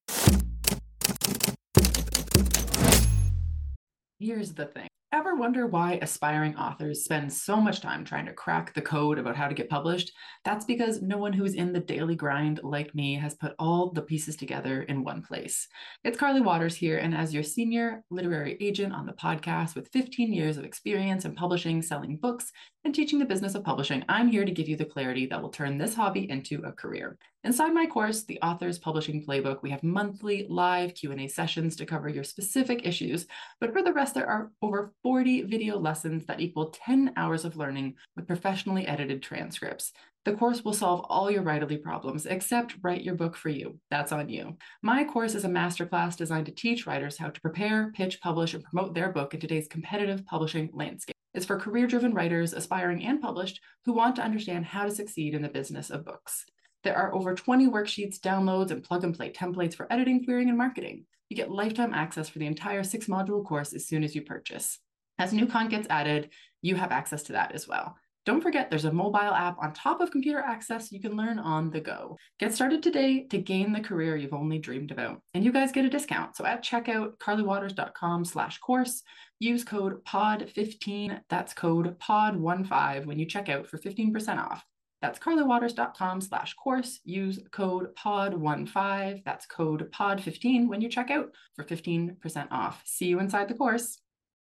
Here's the thing. Ever wonder why aspiring authors spend so much time trying to crack the code about how to get published? That's because no one who's in the daily grind like me has put all the pieces together in one place. It's Carly Waters here, and as your senior literary agent on the podcast with fifteen years of experience in publishing, selling books, and teaching the business of publishing, I'm here to give you the clarity that will turn this hobby into a career. Inside my course, The Author's Publishing Playbook, we have monthly live Q and A sessions to cover your specific issues, but for the rest, there are over forty video lessons that equal ten hours of learning with professionally edited transcripts. The course will solve all your writerly problems, except write your book for you. That's on you. My course is a masterclass designed to teach writers how to prepare, pitch, publish, and promote their book in today's competitive publishing landscape. It's for career-driven writers, aspiring and published, who want to understand how to succeed in the business of books. There are over twenty worksheets, downloads, and plug-and-play templates for editing, querying, and marketing. You get lifetime access for the entire six-module course as soon as you purchase. As new content gets added, you have access to that as well. Don't forget, there's a mobile app on top of computer access you can learn on the go. Get started today to gain the career you've only dreamed about. And you guys get a discount. So at checkout, carlywaters.com slash course, use code P O D fifteen, that's code P O D fifteen when you check out for fifteen percent off. That's carlywaters.com slash course, use code P O D fifteen, that's code P O D fifteen when you check out for fifteen percent off. See you inside the course.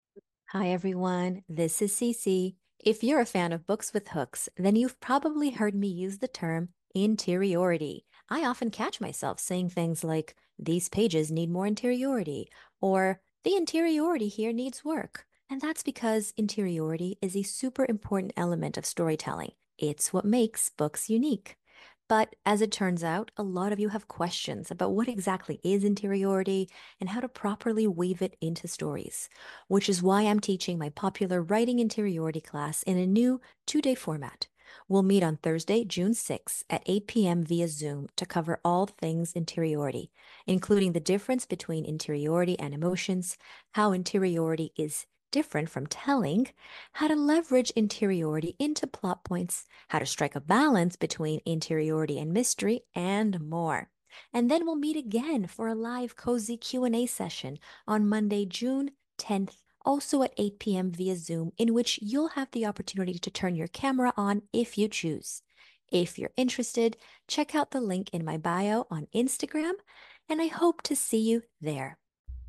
Hi everyone, this is Cece. If you're a fan of books with hooks, then you've probably heard me use the term interiority. I often catch myself saying things like, these pages need more interiority, or the interiority here needs work. And that's because interiority is a super important element of storytelling. It's what makes books unique. But as it turns out, a lot of you have questions about what exactly is interiority and how to properly weave it into stories, which is why I'm teaching my popular Writing Interiority class in a new two-day format. We'll meet on Thursday, June sixth at eight p.m. via Zoom to cover all things interiority, including the difference between interiority and emotions, how interiority is different from telling, how to leverage interiority into plot points, how to strike a balance between interiority and mystery, and more. And then we'll meet again for a live cozy Q and A session on Monday, June tenth, also at eight p.m. via Zoom, in which you'll have the opportunity to turn your camera on if you choose. If you're interested, check out the link in my bio on Instagram, and I hope to see you there.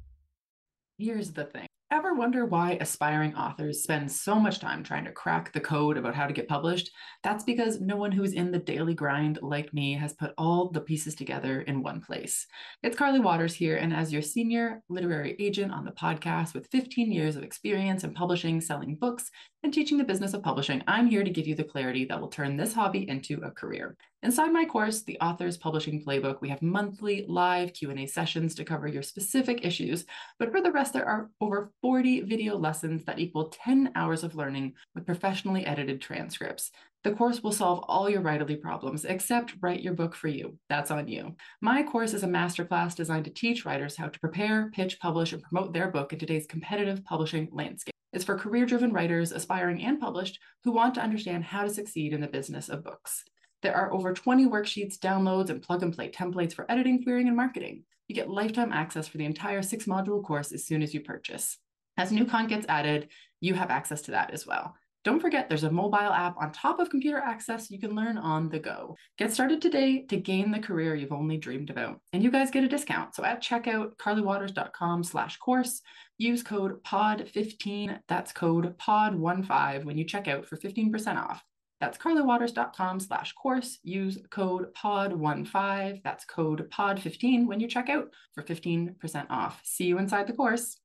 Here's the thing. Ever wonder why aspiring authors spend so much time trying to crack the code about how to get published? That's because no one who's in the daily grind like me has put all the pieces together in one place. It's Carly Waters here, and as your senior literary agent on the podcast with fifteen years of experience in publishing, selling books, and teaching the business of publishing, I'm here to give you the clarity that will turn this hobby into a career. Inside my course, The Author's Publishing Playbook, we have monthly live Q and A sessions to cover your specific issues, but for the rest, there are over forty video lessons that equal ten hours of learning with professionally edited transcripts. The course will solve all your writerly problems, except write your book for you. That's on you. My course is a masterclass designed to teach writers how to prepare, pitch, publish, and promote their book in today's competitive publishing landscape. It's for career-driven writers, aspiring and published, who want to understand how to succeed in the business of books. There are over twenty worksheets, downloads, and plug-and-play templates for editing, querying, and marketing. You get lifetime access for the entire six-module course as soon as you purchase. As new content gets added, you have access to that as well. Don't forget, there's a mobile app on top of computer access you can learn on the go. Get started today to gain the career you've only dreamed about. And you guys get a discount. So at checkout, carlywaters.com slash course, use code P O D fifteen, that's code P O D fifteen when you check out for fifteen percent off. That's carlywaters.com slash course, use code P O D fifteen, that's code P O D fifteen when you check out for fifteen percent off. See you inside the course.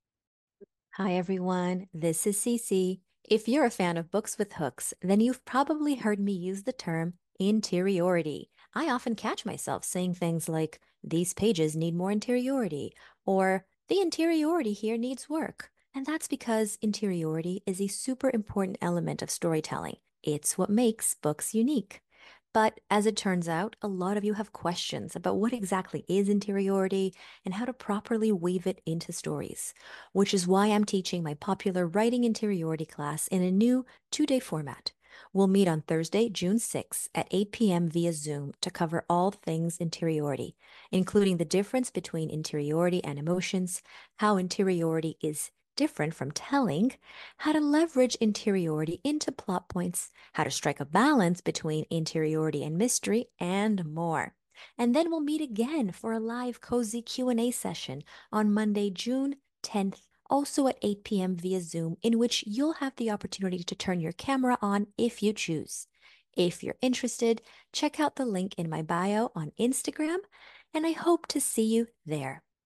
Hi, everyone. This is Cece. If you're a fan of books with hooks, then you've probably heard me use the term interiority. I often catch myself saying things like, these pages need more interiority, or the interiority here needs work. And that's because interiority is a super important element of storytelling. It's what makes books unique. But as it turns out, a lot of you have questions about what exactly is interiority and how to properly weave it into stories, which is why I'm teaching my popular Writing Interiority class in a new two-day format. We'll meet on Thursday, June sixth at eight p.m. via Zoom to cover all things interiority, including the difference between interiority and emotions, how interiority is different from telling, how to leverage interiority into plot points, how to strike a balance between interiority and mystery, and more. And then we'll meet again for a live cozy Q and A session on Monday, June tenth, also at eight p.m. via Zoom, in which you'll have the opportunity to turn your camera on if you choose. If you're interested, check out the link in my bio on Instagram, and I hope to see you there.